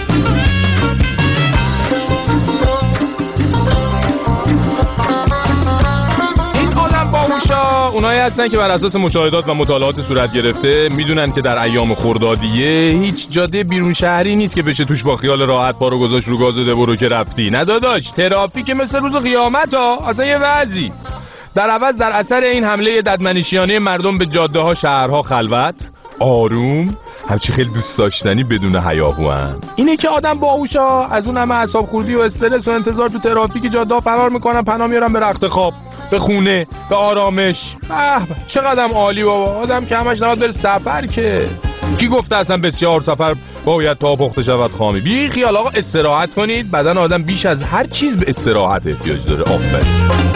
Speaker 2: این آدم باهوشا اونایی هستن که بر اساس مشاهدات و مطالعات صورت گرفته میدونن که در ایام خردادیه هیچ جاده بیرون شهری نیست که بشه توش با خیال راحت پا رو گذاشت رو گاز و برو که رفتی. نه داداش ترافیک مثل روز قیامت ها اصلا یه وضعی. در عوض در اثر این حمله ددمنشیانه مردم به جاده ها شهرها خلوت، آروم همچی خیلی دوست داشتنی بدون هیاهوان. اینه که آدم باهوشا از اون همه اعصاب خوردی و استرس و انتظار تو ترافیک جاده فرار میکنن، پناه میارن به رخت خواب، به خونه، به آرامش. به چقدر عالی بابا. آدم که همش نباید بره سفر که. کی گفته اصلا بسیار سفر باید تا پخته شود خامی؟ بی خیال آقا، استراحت کنید. بدن آدم بیش از هر چیز به استراحت احتیاج داره. آفرین.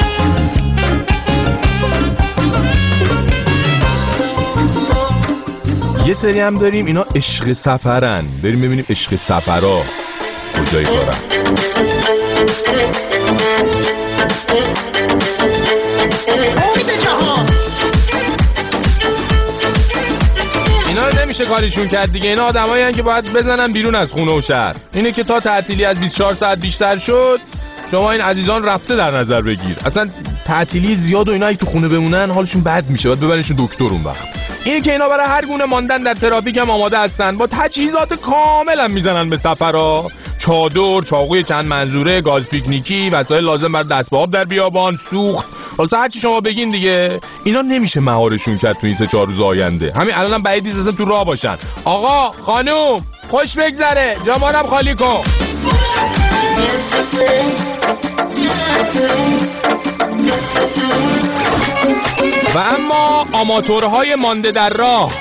Speaker 2: یه سری هم داریم اینا عشق سفرن. بریم ببینیم عشق سفرها کجای کارن. اینا نمیشه کاریشون کرد دیگه. اینا آدمایی هستن که باید بزنن بیرون از خونه و شهر. اینه که تا تعطیلی از بیست و چهار ساعت بیشتر شد، شما این عزیزان رفته در نظر بگیر. اصلا تعطیلی زیاد و اینا اگه تو خونه بمونن حالشون بد میشه، باید ببرنشون دکتر اون وقت. اینه که اینا برای هر گونه ماندن در ترافیک هم آماده هستن. با تجهیزات کامل هم میزنن به سفرها. چادر، چاقوی چند منظوره، گاز پیکنیکی، وسایل لازم برای دست به آب در بیابان، سوخت، حالا هر چی شما بگین دیگه. اینا نمیشه مهارشون کرد تو این سه چهار روز آینده. همین الانم هم بعید نیست اصلا تو راه باشن. آقا، خانوم، خوش بگذره، جامانم خالی کن. و اما آماتورهای مانده در راه،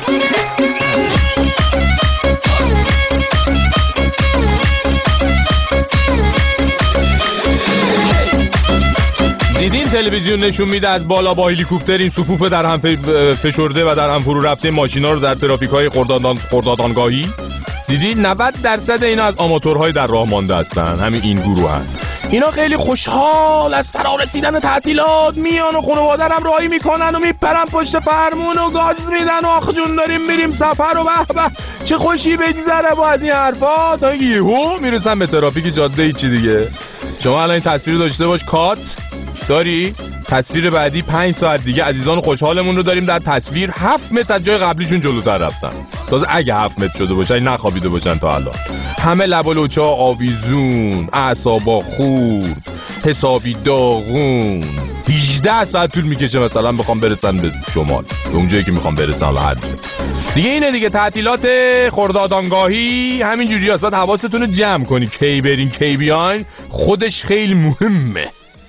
Speaker 2: دیدین تلویزیون نشون میده از بالا با هلیکوپتر این صفوف در هم فشرده و در هم فرو رفته ماشینا رو در ترافیک‌های خردادان خردادانگاهی دیدین؟ نود درصد اینا از آماتورهای در راه مانده هستن. همین این گروه هستن. اینا خیلی خوشحال از فرا رسیدن تعطیلات میان و خانواده هم راهی میکنن و میپرن پشت فرمون و گاز میدن و آخ جون داریم میریم سفر و به به چه خوشی بگذره با از این حرفا، تا اینکه یهو میرسن به ترافیک جاده. ای چی دیگه. شما الان این تصویر داشته باش. کات داری؟ تصویر بعدی پنج ساعت دیگه عزیزان خوشحالمون رو داریم در تصویر هفت متر از جای قبلیشون جلوتر رفتن. تازه اگه هفت متر شده باشن، نخوابیده باشن تا الان. همه لب و لوچه آویزون، اعصابا خورد، حسابی داغون. هجده ساعت طول میکشه مثلا بخوام برسن به شمال، به اون جایی که میخوام برسن. حالا هر جا دیگه اینه دیگه. تعطیلات خردادانگاهی همین جوری هست. باید حواستون رو جمع کنی کی برین کی بیاین. خودش خیلی مهمه.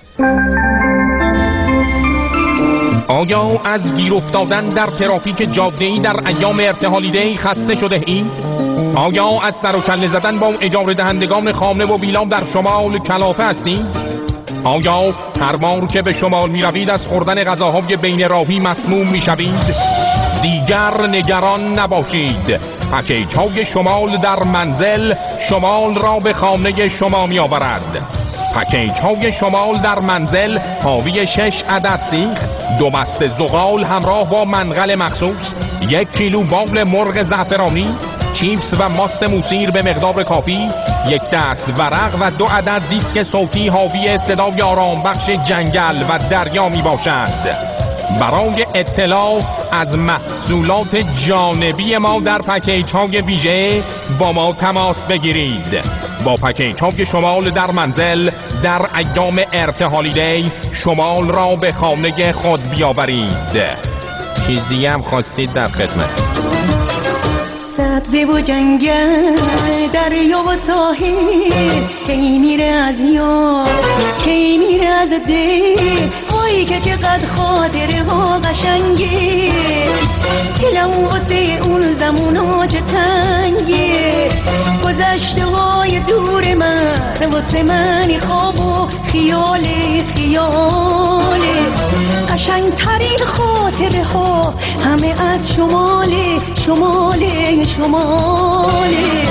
Speaker 2: آیا از گیر افتادن در ترافیک جاده‌ای در ایام ارتحالیدی خسته شده اید؟ آیا از سر و کله زدن با اجاره دهندگان خانه و ویلا در شمال کلافه هستید؟ آیا هر بار که به شمال می روید از خوردن غذاهای بین راهی مسموم می شوید؟ دیگر نگران نباشید. پکیج های شمال در منزل شمال را به خانه شما می آورد. پکیج های شمال در منزل حاوی شش عدد سیخ، دو بسته زغال همراه با منقل مخصوص، یک کیلو بال مرغ زعفرانی، چیپس و ماست موسیر به مقدار کافی، یک دست ورق و دو عدد دیسک صوتی حاوی صدای آرام بخش جنگل و دریا می باشد. برای اطلاع از محصولات جانبی ما در پکیج های ویژه با ما تماس بگیرید. با پکیج های شمال در منزل در ایام ارتحالیدی شمال را به خانه خود بیاورید. چیز دیگه هم خواستید در خدمت.
Speaker 18: سبزه و جنگل دریا و ساحل، کی میره از یاد کی میره از دل، وای که چقدر خاطره ها قشنگه، دلم واسه اون زمونا چه تنگه، گذشته های دور من واسه من خواب و خیال خیاله، قشنگ ترین خاطره ها همه از شماله شماله شماله.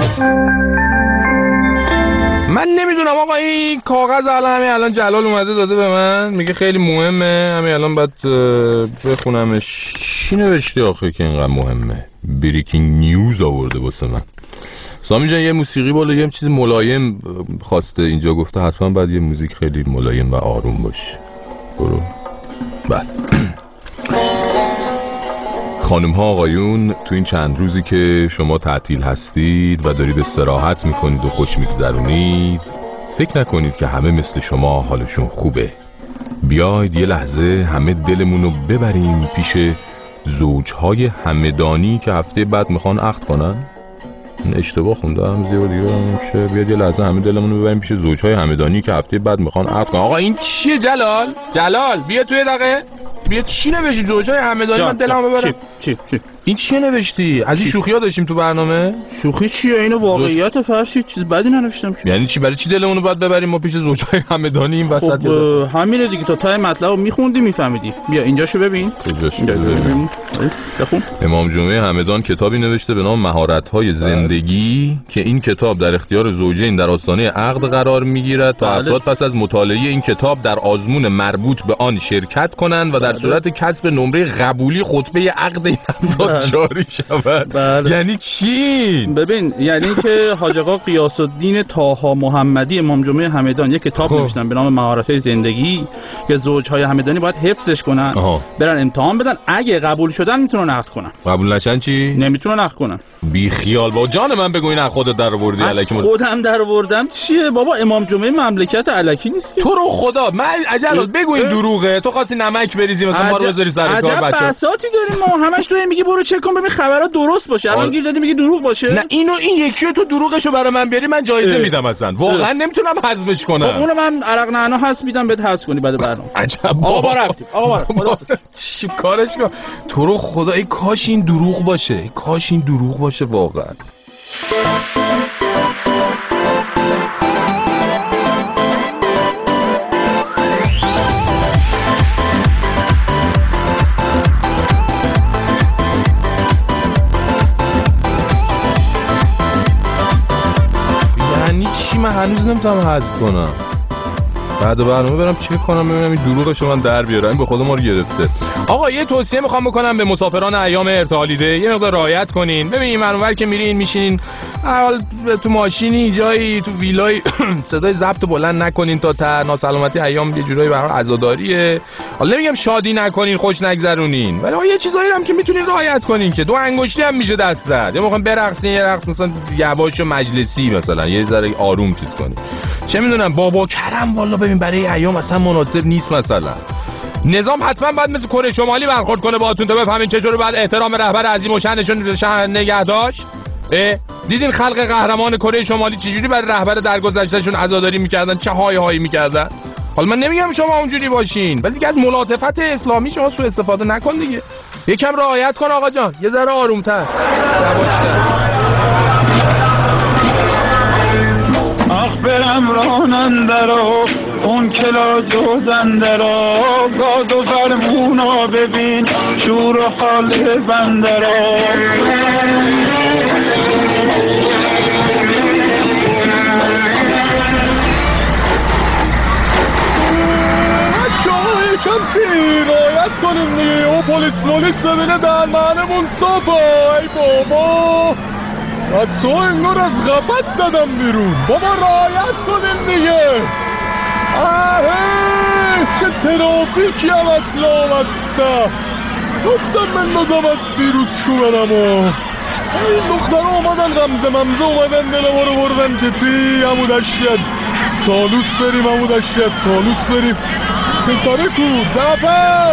Speaker 2: من نمیدونم آقا، این کاغذ الان همین الان جلال اومده داده به من، میگه خیلی مهمه، همین الان باید بخونمش. چی نوشته آخه که اینقدر مهمه؟ بریکینگ نیوز آورده واسه من. سامی جان یه موسیقی بالا، یه چیز ملایم خواسته اینجا، گفته حتما باید یه موزیک خیلی ملایم و آروم باشه. برو. بله. خانم ها آقایون، تو این چند روزی که شما تعطیل هستید و دارید استراحت میکنید و خوش میگذرونید، فکر نکنید که همه مثل شما حالشون خوبه. بیاید یه لحظه همه دلمون رو ببریم پیش
Speaker 12: زوجهای همدانی که هفته بعد میخوان عقد کنن. این اشتباه خوندم زیاد دیگه که بیاد یه لحظه همه دلمون رو ببریم پیش زوجهای همدانی که هفته بعد میخوان عقد کنن. آقا این چیه جلال؟ جلال بیا توی دقیقه. بیا چی نوشتی زوجهای همدانی؟ من دلمو ببرم.
Speaker 19: چی چی
Speaker 12: این چیه نوشتی؟ از این شوخی‌ها داشتیم تو برنامه؟
Speaker 19: شوخی چیه؟ اینو واقعیت فرشی چیز بدی ننوشتم.
Speaker 12: یعنی چی؟ برای چی دلمون رو باید ببریم ما پیش زوجهای همدانی این وسط؟
Speaker 19: خب همینه دیگه، تا تای مطلبو میخوندی میفهمیدی. بیا اینجاشو ببین.
Speaker 12: کجاشو ببین؟
Speaker 19: بخون.
Speaker 12: امام جمعه همدان کتابی نوشته به نام مهارت‌های زندگی که این کتاب در اختیار زوجین در آستانه عقد قرار میگیرد تا افراد پس از مطالعه این کتاب در آزمون مربوط به آن شرکت کنند و در صورت کسب نمره قبولی خطبه عقد این افراد جاری شود.
Speaker 19: بله.
Speaker 12: یعنی چی؟
Speaker 19: ببین یعنی که حاج آقا قیاس الدین طاها محمدی امام جمعه همدان یک کتاب نوشتن به نام مهارت‌های زندگی که زوجهای همدانی باید حفظش کنن. آها. برن امتحان بدن، اگه قبول شدن میتونن عقد کنن،
Speaker 12: قبول نشن چی؟
Speaker 19: نمیتونن عقد کنن.
Speaker 12: بی خیال با جان من بگو این از خودت در آوردی الکی.
Speaker 19: خودم در آوردم چیه بابا؟ امام جمعه مملکت الکی نیست که.
Speaker 12: تو رو خدا من عجل بگو این دروغه. تو خواستی نمک بریزی مثلا ما رو بذاری سر کار بچا.
Speaker 19: عجب بساطی داریم ما، همش تو میگی برو چک کن ببین خبرات درست باشه. الان گیر دادی میگی دروغ باشه.
Speaker 12: نه اینو این یکیو تو دروغشو برای من بیاری من جایزه اه. میدم اصلا. واقعا نمیتونم هضمش کنم.
Speaker 19: خب اونو من عرق نعنا حذف میدم بهت حذف کنی بعد برنامه.
Speaker 12: عجب
Speaker 19: آقا با رفتیم. آقا با رفتیم.
Speaker 12: چی کارش کن. تو رو خدا ای کاش این دروغ باشه. ای کاش این دروغ باشه واقعا. من هنوز نمیتونم حذف کنم. بعد برنامه برم چک کنم ببینم این دروغشو من در بیارم. به خدا ما رو گرفته. آقا یه توصیه میخوام بکنم به مسافران ایام ارتحالیده، یه مقدار رعایت کنین. ببینین منور که میرین میشینین هر حال تو ماشینی جایی تو ویلای صدای ضبط بلند نکنین تا تا ناسلامتی ایام یه جورایی به هر حال عزاداریه. حالا نمیگم شادی نکنین خوش نگذرونین، ولی یه چیزایی هم که میتونین رعایت کنین که دو انگشتی هم میشه دست زد. یا میخوام برقصین یه رقص مثلا یواش و مجلسی مثلا یه ذره آروم چیز کنین. چه میدونم بابا کرم والا ببین برای ایام اصلا مناسب نیست. مثلا نظام حتما باید مثل کره شمالی برخورد کنه باهاتون تا بفهمین چجوری باید احترام رهبر عظیم و شأنشون نگه داشت. دیدین خلق قهرمان کره شمالی چجوری برای رهبر درگذشتهشون عزاداری میکردن، چه های هایی میکردن. حالا من نمیگم شما اونجوری باشین، ولی دیگه از ملاطفت اسلامی شما سوء استفاده نکن دیگه. یکم رعایت کن آقا جان، یه ذره آرومتر یواشتر.
Speaker 20: آخ برم راننده رو اون کلا جوزنده رو گاد و فرمونا ببین شور و حال بنده رو.
Speaker 2: یکم رعایت کنیم دیگه. او پلیس پلیس ببینه دهنمون صافه. ای بابا تو انگار از قفس زدم بیرون. بابا رعایت کنیم دیگه. آهه چه ترافیکی هم اصلا آمدسته. گفتم من نازم از فیروز کو برم. این دختر اومدن غمزه ممزه اومدن دل ما رو بردن که تی همو دشتی از تالوس بریم همو دشتی از تالوس بریم. پساره کو زفر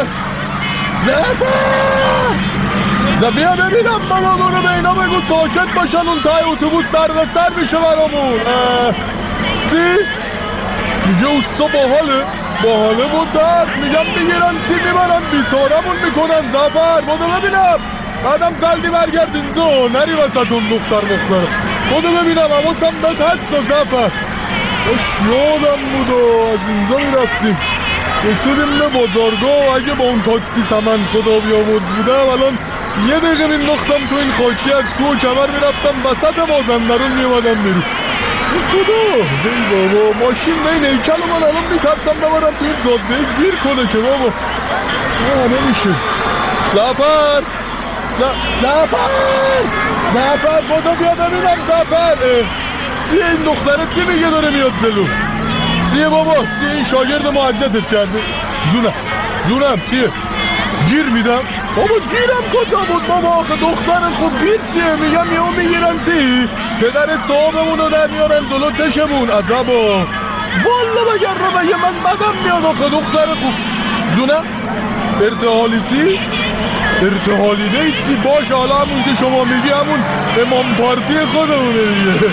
Speaker 2: زفر زبیا ببینم بابا برو به اینا بگو ساکت باشن اون تای اتوبوس درق سر میشه برامون. چی؟ میگه اوستا باحاله باحاله بود درد میگم میگیرن چی میبرن بیتارمون میکنن. زفر بودو ببینم بعدم قلبی برگرد اینجا نری وسط اون دختر مختره. بودو ببینم حواسم بهت هست و زفر اش یادم بود و از اینجا میرفتیم رسیدیم به بازارگاه و اگه با اون تاکسی سمن خدا بیامرز بودم الان یه دقیقه مینداختم تو این خاکی از کوه کمر میرفتم وسط مازندرون میومدم بیرون. خدا ای بابا ماشین بین هیکل و من الان میترسم ببرم تو این زاده گیر کنه که بابا نه نمیشه. زفر زفر زفر بودو بیا ببینم. زفر چیه این دختره چی میگه داره میاد جلو؟ چیه بابا؟ چیه این شاگرد معجزت کرده؟ جونم جونم چیه؟ گیر میدم؟ بابا گیرم کجا بود بابا؟ آخه دختر خوب گیر چیه؟ میگم یهو میگیرن چی؟ پدر صاحبمون رو در میارن جلو چشمون. عجبا والا مگر رو بگه من بدم میاد. آخه دختر خوب جونم ارتحالی چی؟ ارتحالی نیتی باش، حالا همون که شما میگی همون امام پارتی خودمونه دیگه.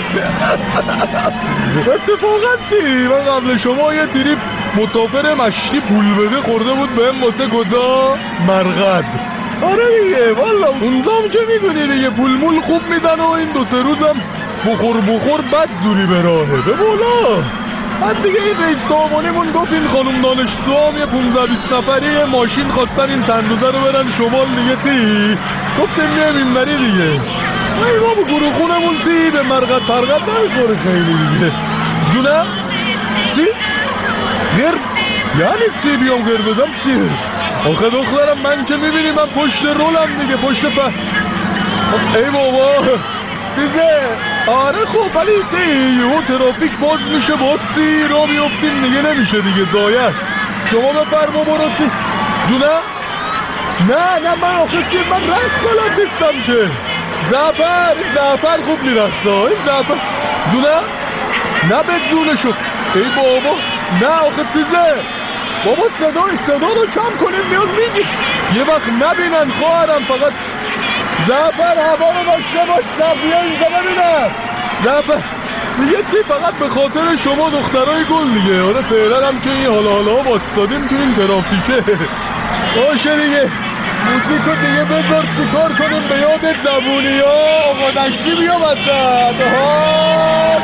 Speaker 2: اتفاقا چی؟ من قبل شما یه تریپ مسافر مشتی پول بده خورده بود بهم واسه کجا؟ مرقد. آره دیگه والا اونجام که میدونی دیگه پول مول خوب میدن و این دو سه روزم بخور بخور بد زوری به راهه. به مولا بعد دیگه این رئیس سامانیمون گفت این خانم دانشجو هم یه پونزده بیست نفری یه ماشین خواستن این چند روزه رو برن شمال دیگه. تی گفتیم میام این بری دیگه. ای بابا گروه خونمون تی به مرقد پرقد نمیخوره خیلی دیگه. جونه؟ چی؟ غیر؟ یعنی چی بیام غیر بدم چی؟ آخه دخترم من که میبینی من پشت رولم دیگه، پشت په. ای بابا چیزه. آره خب ولی چی یهو ترافیک باز میشه باز چی را بیفتیم دیگه نمیشه دیگه، زایه است. شما بفرما برو چی جونه؟ نه نه من آخه چی من رقص بلد نیستم که. زعفر زعفر خوب میرخصه این زعفر جونه؟ نه به جونشو. ای بابا نه آخه چیزه بابا صدای صدا رو کم کنیم میاد میگی یه وقت نبینن خواهرم. فقط زعفر هوا رو داشته باش. زعفیه اینجا ببینم زعفر میگه چی فقط به خاطر شما دخترای گل دیگه. آره فعلا هم که این حالا حالا باستادیم تو این ترافیکه. باشه دیگه موسیقی دیگه بذار چیکار کنیم به یاد زبونی ها. آقا نشی بیا وسط ها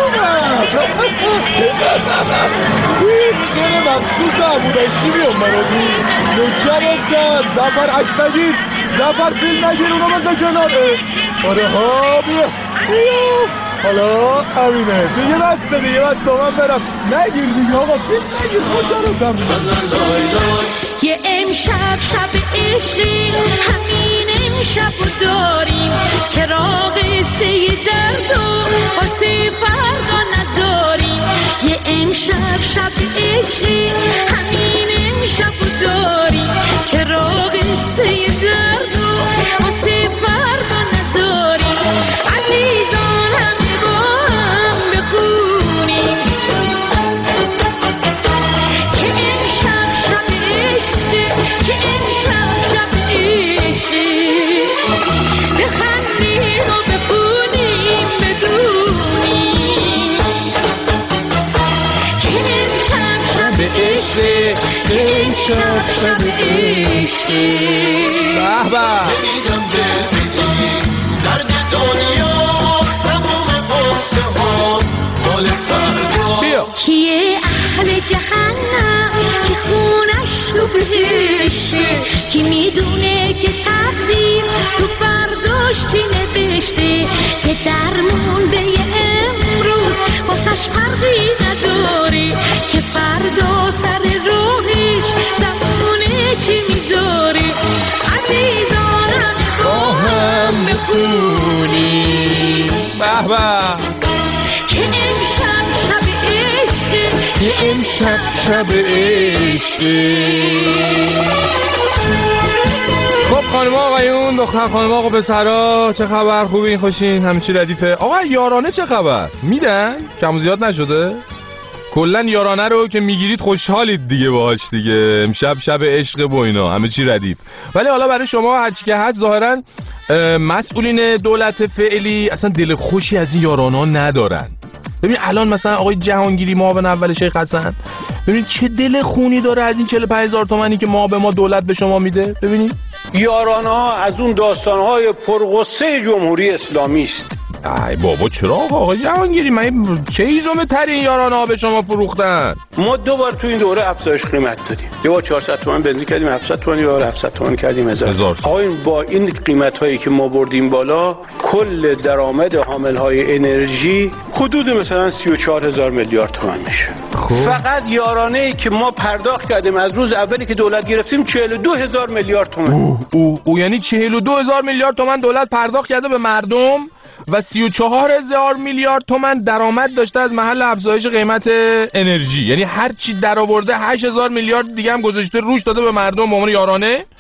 Speaker 2: این دل مخصوص عبودشی بیام برازی نکر ازد. زفر عکس نگیر زفر فیلم نگیر اونو بزن کنار. آره ها بیا بیا حالا همینه دیگه بسته دیگه بسته من برم. نگیر دیگه آقا فیلم نگیر خوشا رو
Speaker 18: یه امشب شب عشقی همین امشب رو داریم، چراغ قصه درد و واسه فردا نذاریم. یه امشب شب عشقی همین امشب رو داریم، چراغ قصه درد و واسه فردا نذاریم. عزیزان همه با هم بخونیم که امشب شب عشقی، که امشب شب عشقی. بخندیم و بخونیم بدونیم که امشب شب عشقی، که امشب شب عشقی.
Speaker 2: به به
Speaker 1: درد دنیا تمام قصه ها مال فردا.
Speaker 2: بیا
Speaker 18: کیه اهل جهنم که خونش تو بهشته، کی میدونه که تقدیر تو فرداش چی نوشته. که درمون به امروز واسش فرقی نداره، که فردا سر راهش زمونه چی میذاره. عزیزانم با هم بخونیم
Speaker 2: به به
Speaker 18: که امشب شب عشقه، که امشب شب عشقه.
Speaker 2: خب خانم آقایون دختر خانم آقا پسرا چه خبر؟ خوبین خوشین همه چی ردیفه؟ آقا یارانه چه خبر؟ میدن؟ کم و زیاد نشده؟ کلن یارانه رو که میگیرید خوشحالید دیگه باهاش دیگه. امشب شب عشق و اینا همه چی ردیف. ولی حالا برای شما هرچی که هست ظاهرا مسئولین دولت فعلی اصلا دل خوشی از این یارانه ندارن. ببین الان مثلا آقای جهانگیری معاون اول شیخ حسن ببین چه دل خونی داره از این چهل و پنج هزار تومانی که ما به ما دولت به شما میده. ببینید
Speaker 21: یارانه ها از اون داستان های پرغصه جمهوری اسلامی است.
Speaker 2: ای بابا چرا آقای جهانگیری من چه ایزومه ترین یارانه ها به شما فروختن؟
Speaker 21: ما دو بار تو این دوره افزایش قیمت دادیم. یه بار چهارصد تومان بنزین کردیم هفتصد تومان، یه بار هفتصد تومان کردیم هزار. آقا با این قیمت هایی که ما بردیم بالا کل درآمد حامل های انرژی حدود مثلا سی و چهار هزار میلیارد تومان میشه. فقط یارانه ای که ما پرداخت کردیم از روز اولی که دولت گرفتیم چهل و دو هزار میلیارد تومان.
Speaker 2: او او او یعنی چهل و دو هزار میلیارد تومان دولت پرداخت کرده به مردم و سی و چهار هزار میلیارد تومان درآمد داشته از محل افزایش قیمت انرژی. یعنی هر چی درآورده هشت هزار میلیارد دیگه هم گذاشته روش داده به مردم به عنوان یارانه.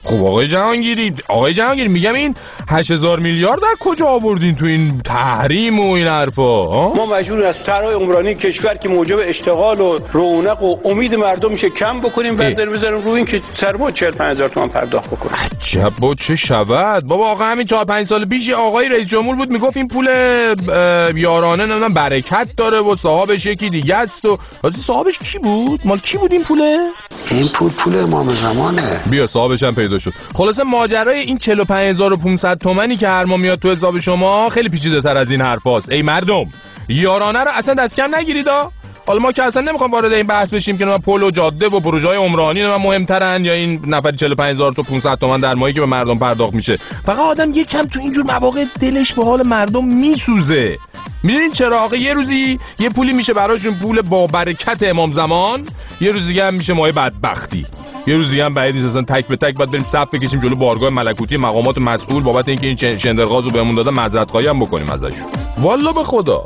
Speaker 2: خب آقای جهانگیری آقای جهانگیری میگم این هشت هزار میلیارد از کجا آوردین تو این تحریم و این حرفا؟
Speaker 21: ما مجبور از طرح عمرانی کشور که موجب اشتغال و رونق و امید مردم میشه کم بکنیم، بعد در بذاریم روی این که سر ما چهل پنج هزار تومان پرداخت بکنیم.
Speaker 2: عجب با چه شود بابا. آقا همین چهار پنج سال پیش آقای رئیس جمهور بود میگفت این پول یارانه نمیدونم برکت داره و صاحبش یکی دیگه است. و صاحبش کی بود؟ مال کی بود این پوله؟
Speaker 10: این پول پول امام زمانه.
Speaker 2: بیا صاحبش هم پیدا شد. خلاصه ماجرای این چهل و پنج هزار و پانصد تومانی که هر ماه میاد تو حساب شما خیلی پیچیده تر از این حرفاست. ای مردم یارانه رو اصلا دست کم نگیرید. حالا ما که اصلا نمیخوام وارد این بحث بشیم که نه پل و جاده و پروژه‌های عمرانی نه مهمترن یا این نفری چهل و پنج هزار تا پانصد تومان در ماهی که به مردم پرداخت میشه. فقط آدم یک کم تو اینجور مواقع دلش به حال مردم میسوزه. میدونین چرا؟ آقا یه روزی یه پولی میشه براشون پول با برکت امام زمان، یه روز دیگه هم میشه ماه بدبختی، یه روز دیگه هم بعید نیست اصلا تک به تک باید بریم صف بکشیم جلو بارگاه ملکوتی مقامات مسئول بابت اینکه این شندرغازو بهمون دادن معذرت خواهی هم بکنیم ازشون. والله به خدا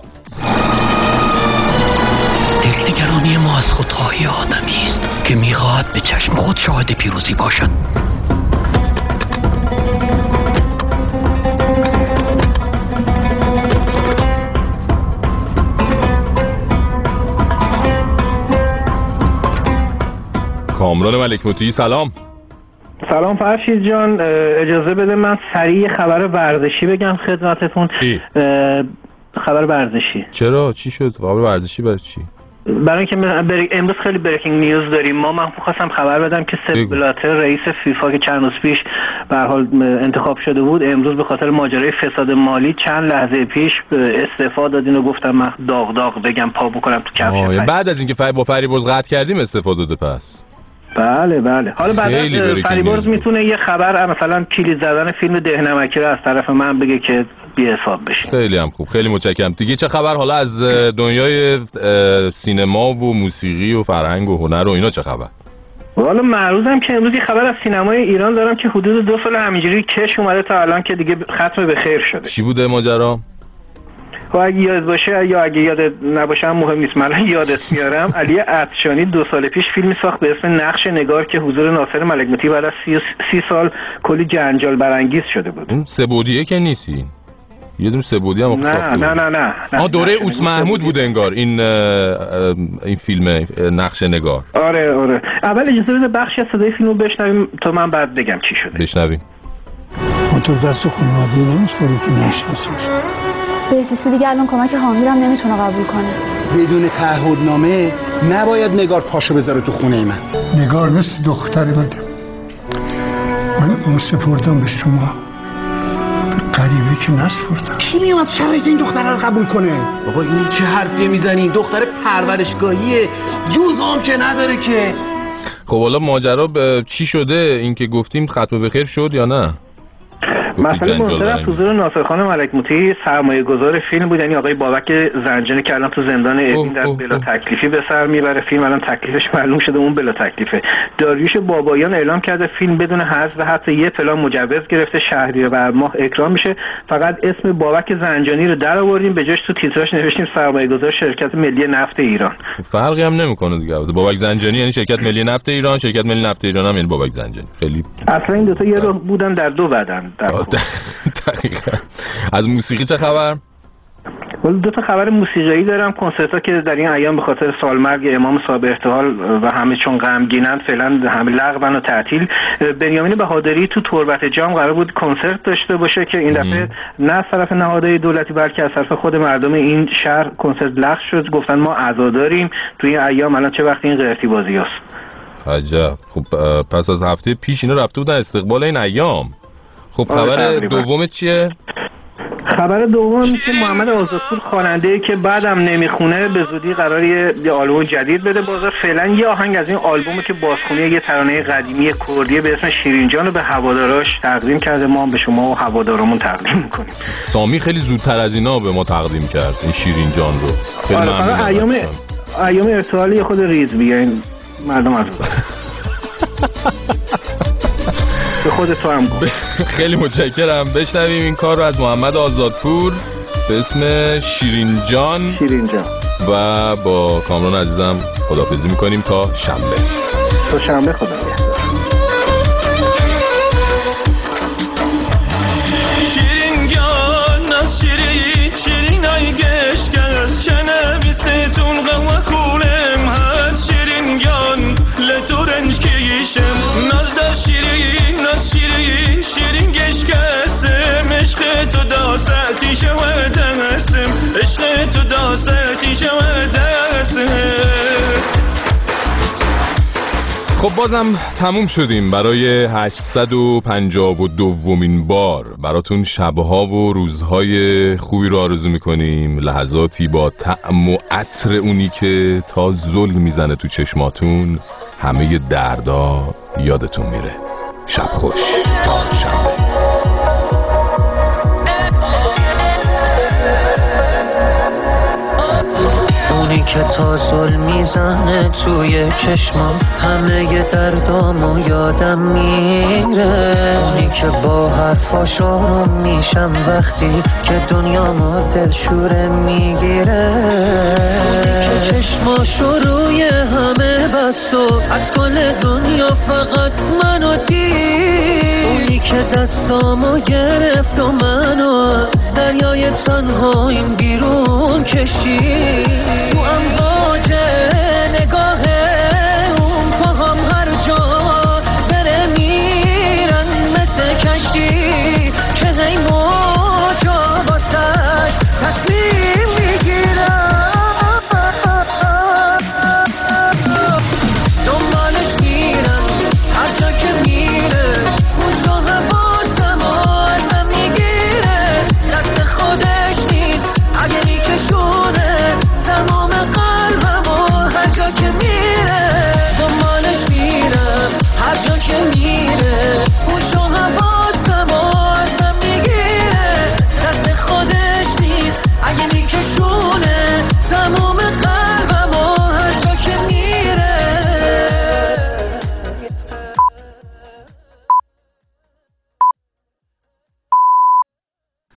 Speaker 1: دلنگرانی ما از خودخواهی آدمی است که میخواهد به چشم خود شاهد پیروزی باشد.
Speaker 2: کامران ملک مطیعی سلام.
Speaker 13: سلام فرشید جان، اجازه بده من سریع خبر ورزشی بگم خدمتتون. خبر ورزشی.
Speaker 2: چرا؟ چی شد؟ خبر ورزشی برای چی؟
Speaker 13: برای اینکه بر... امروز خیلی بریکینگ نیوز داریم. ما من خواستم خبر بدم که سپ بلاتر رئیس فیفا که چند روز پیش به هر حال انتخاب شده بود، امروز به خاطر ماجرای فساد مالی چند لحظه پیش استعفا دادین و گفتم من داغ داغ بگم پا بکنم تو کفش.
Speaker 2: بعد از اینکه فری با فریبرز قطع کردیم استعفا داده پس.
Speaker 13: بله بله. حالا بعد فریبرز میتونه یه خبر مثلا کلید زدن فیلم دهنمکی رو از طرف من بگه که بی حساب بشه.
Speaker 2: خیلی هم خوب، خیلی متشکرم. دیگه چه خبر حالا از دنیای سینما و موسیقی و فرهنگ و هنر و اینا چه خبر؟
Speaker 13: والا معروضم که امروز یه خبر از سینمای ایران دارم که حدود دو سال همینجوری کش اومده تا الان که دیگه ختم به خیر شده.
Speaker 2: چی بوده ماجرا؟
Speaker 13: و اگه یاد باشه یا اگه یاد نباشه هم مهم نیست، من یادت میارم. علی عطشانی دو سال پیش فیلمی ساخت به اسم نقش نگار که حضور ناصر ملک مطیعی بعد از سی, سی سال کلی جنجال برانگیز شده بود.
Speaker 2: اون سه‌بعدیه که نیستی؟ یه دونه سه‌بعدی هم
Speaker 13: ساخته. نه نه نه نه.
Speaker 2: آ دوره اوس محمود بود انگار این این فیلم نقش نگار.
Speaker 13: آره آره. اول اجازه بده بخشی از صدای فیلمو بشنویم تا من بعد بگم چی شده.
Speaker 2: بشنویم.
Speaker 5: ما تو دست خانواده نمی‌سپاریم که نشناسیش.
Speaker 22: بهزیستی دیگه الان کمک حامیرم نمیتونه قبول کنه.
Speaker 5: بدون تعهدنامه نباید نگار پاشو بذاره تو خونه من.
Speaker 23: نگار مثل دختر منه. من اون سپردم به شما، به غریبه که نسپردم.
Speaker 5: کی میاد شرایط این دختر رو قبول کنه؟
Speaker 24: بابا این چه حرفیه میزنی؟ دختر پرورشگاهیه، جوزام که نداره که.
Speaker 2: خب حالا ماجرا چی شده؟ این که گفتیم ختم بخیر شد یا نه؟
Speaker 13: مثلا منصر از حضور ناصر خان ملک مطیعی سرمایه گذار فیلم بود، یعنی آقای بابک زنجانی که الان تو زندان اوین در بلا تکلیفی به سر میبره. فیلم الان تکلیفش معلوم شده، اون بلا تکلیفه. داریوش بابایان اعلام کرده فیلم بدون حذف حتی یه پلان مجوز گرفته، شهریور ماه اکران میشه. فقط اسم بابک زنجانی رو در آوردیم، به جاش تو تیتراژ نوشتیم سرمایه گذار شرکت ملی نفت ایران.
Speaker 2: فرقی هم نمیکنه دیگه. بابک زنجانی یعنی شرکت ملی نفت ایران، شرکت ملی نفت ایران هم یعنی بابک زنجانی. خیلی
Speaker 13: اصلا این دو تا یه رو بودن در دو بدن.
Speaker 2: دقیقاً. از موسیقی چه خبر؟
Speaker 13: ولی دو تا خبر موسیقایی دارم. کنسرت‌ها که در این ایام به خاطر سالمرگ امام صاحب احتحال و همه چون غمگینن فعلا همه لغون و تعطیل. بنیامین بهادری تو تربت جام قرار بود کنسرت داشته باشه که این دفعه نه از طرف نهادهای دولتی بلکه از طرف خود مردم این شهر کنسرت لغو شد. گفتن ما عزاداریم تو این ایام، الان چه وقتی این قرتی بازیاست.
Speaker 2: عجب. خب پس از هفته پیش اینا رفته بودن استقبال این ایام. خب خبر دوم چیه؟
Speaker 13: خبر دوم که محمد آزادپور خواننده‌ای که بعدم نمیخونه به زودی قراره یه آلبوم جدید بده بازار. فعلا یه آهنگ از این آلبومی که بازخونی یه ترانه قدیمی کردی به اسم شیرین جان رو به هواداراش تقدیم کرده. ما هم به شما و هوادارمون تقدیم می‌کنیم.
Speaker 2: سامی خیلی زودتر از اینا به ما تقدیم کرد این شیرین جان رو. خیلی ممنونم.
Speaker 13: ایام ایام ارتحالی خود ریز بیاین مردم از به خود تو هم گفت.
Speaker 2: خیلی متشکرم. بشنویم این کار رو از محمد آزادپور به اسم شیرین جان.
Speaker 13: شیرین جان.
Speaker 2: و با کامران عزیزم خداحافظی میکنیم تا شنبه.
Speaker 13: تا شنبه خدا نگهدار.
Speaker 2: خب بازم تموم شدیم برای هشتصد و پنجاه و دومین بار. براتون شبها و روزهای خوبی رو آرزو میکنیم، لحظاتی با طعم و عطر اونی که تا ظلم میزنه تو چشماتون همه دردا یادتون میره. شب خوش، تا شنبه.
Speaker 4: اونی که تا ظلم میزنه توی چشمام همه دردامو یادم میره، اونی که با حرفاش آروم میشم وقتی که دنیا ما دلشوره میگیره، اونی که چشماشو روی همه بست و از کل دنیا فقط منو دید، اونی که دستامو گرفت و منو از دریای تنهاییم بیرون کشید. تو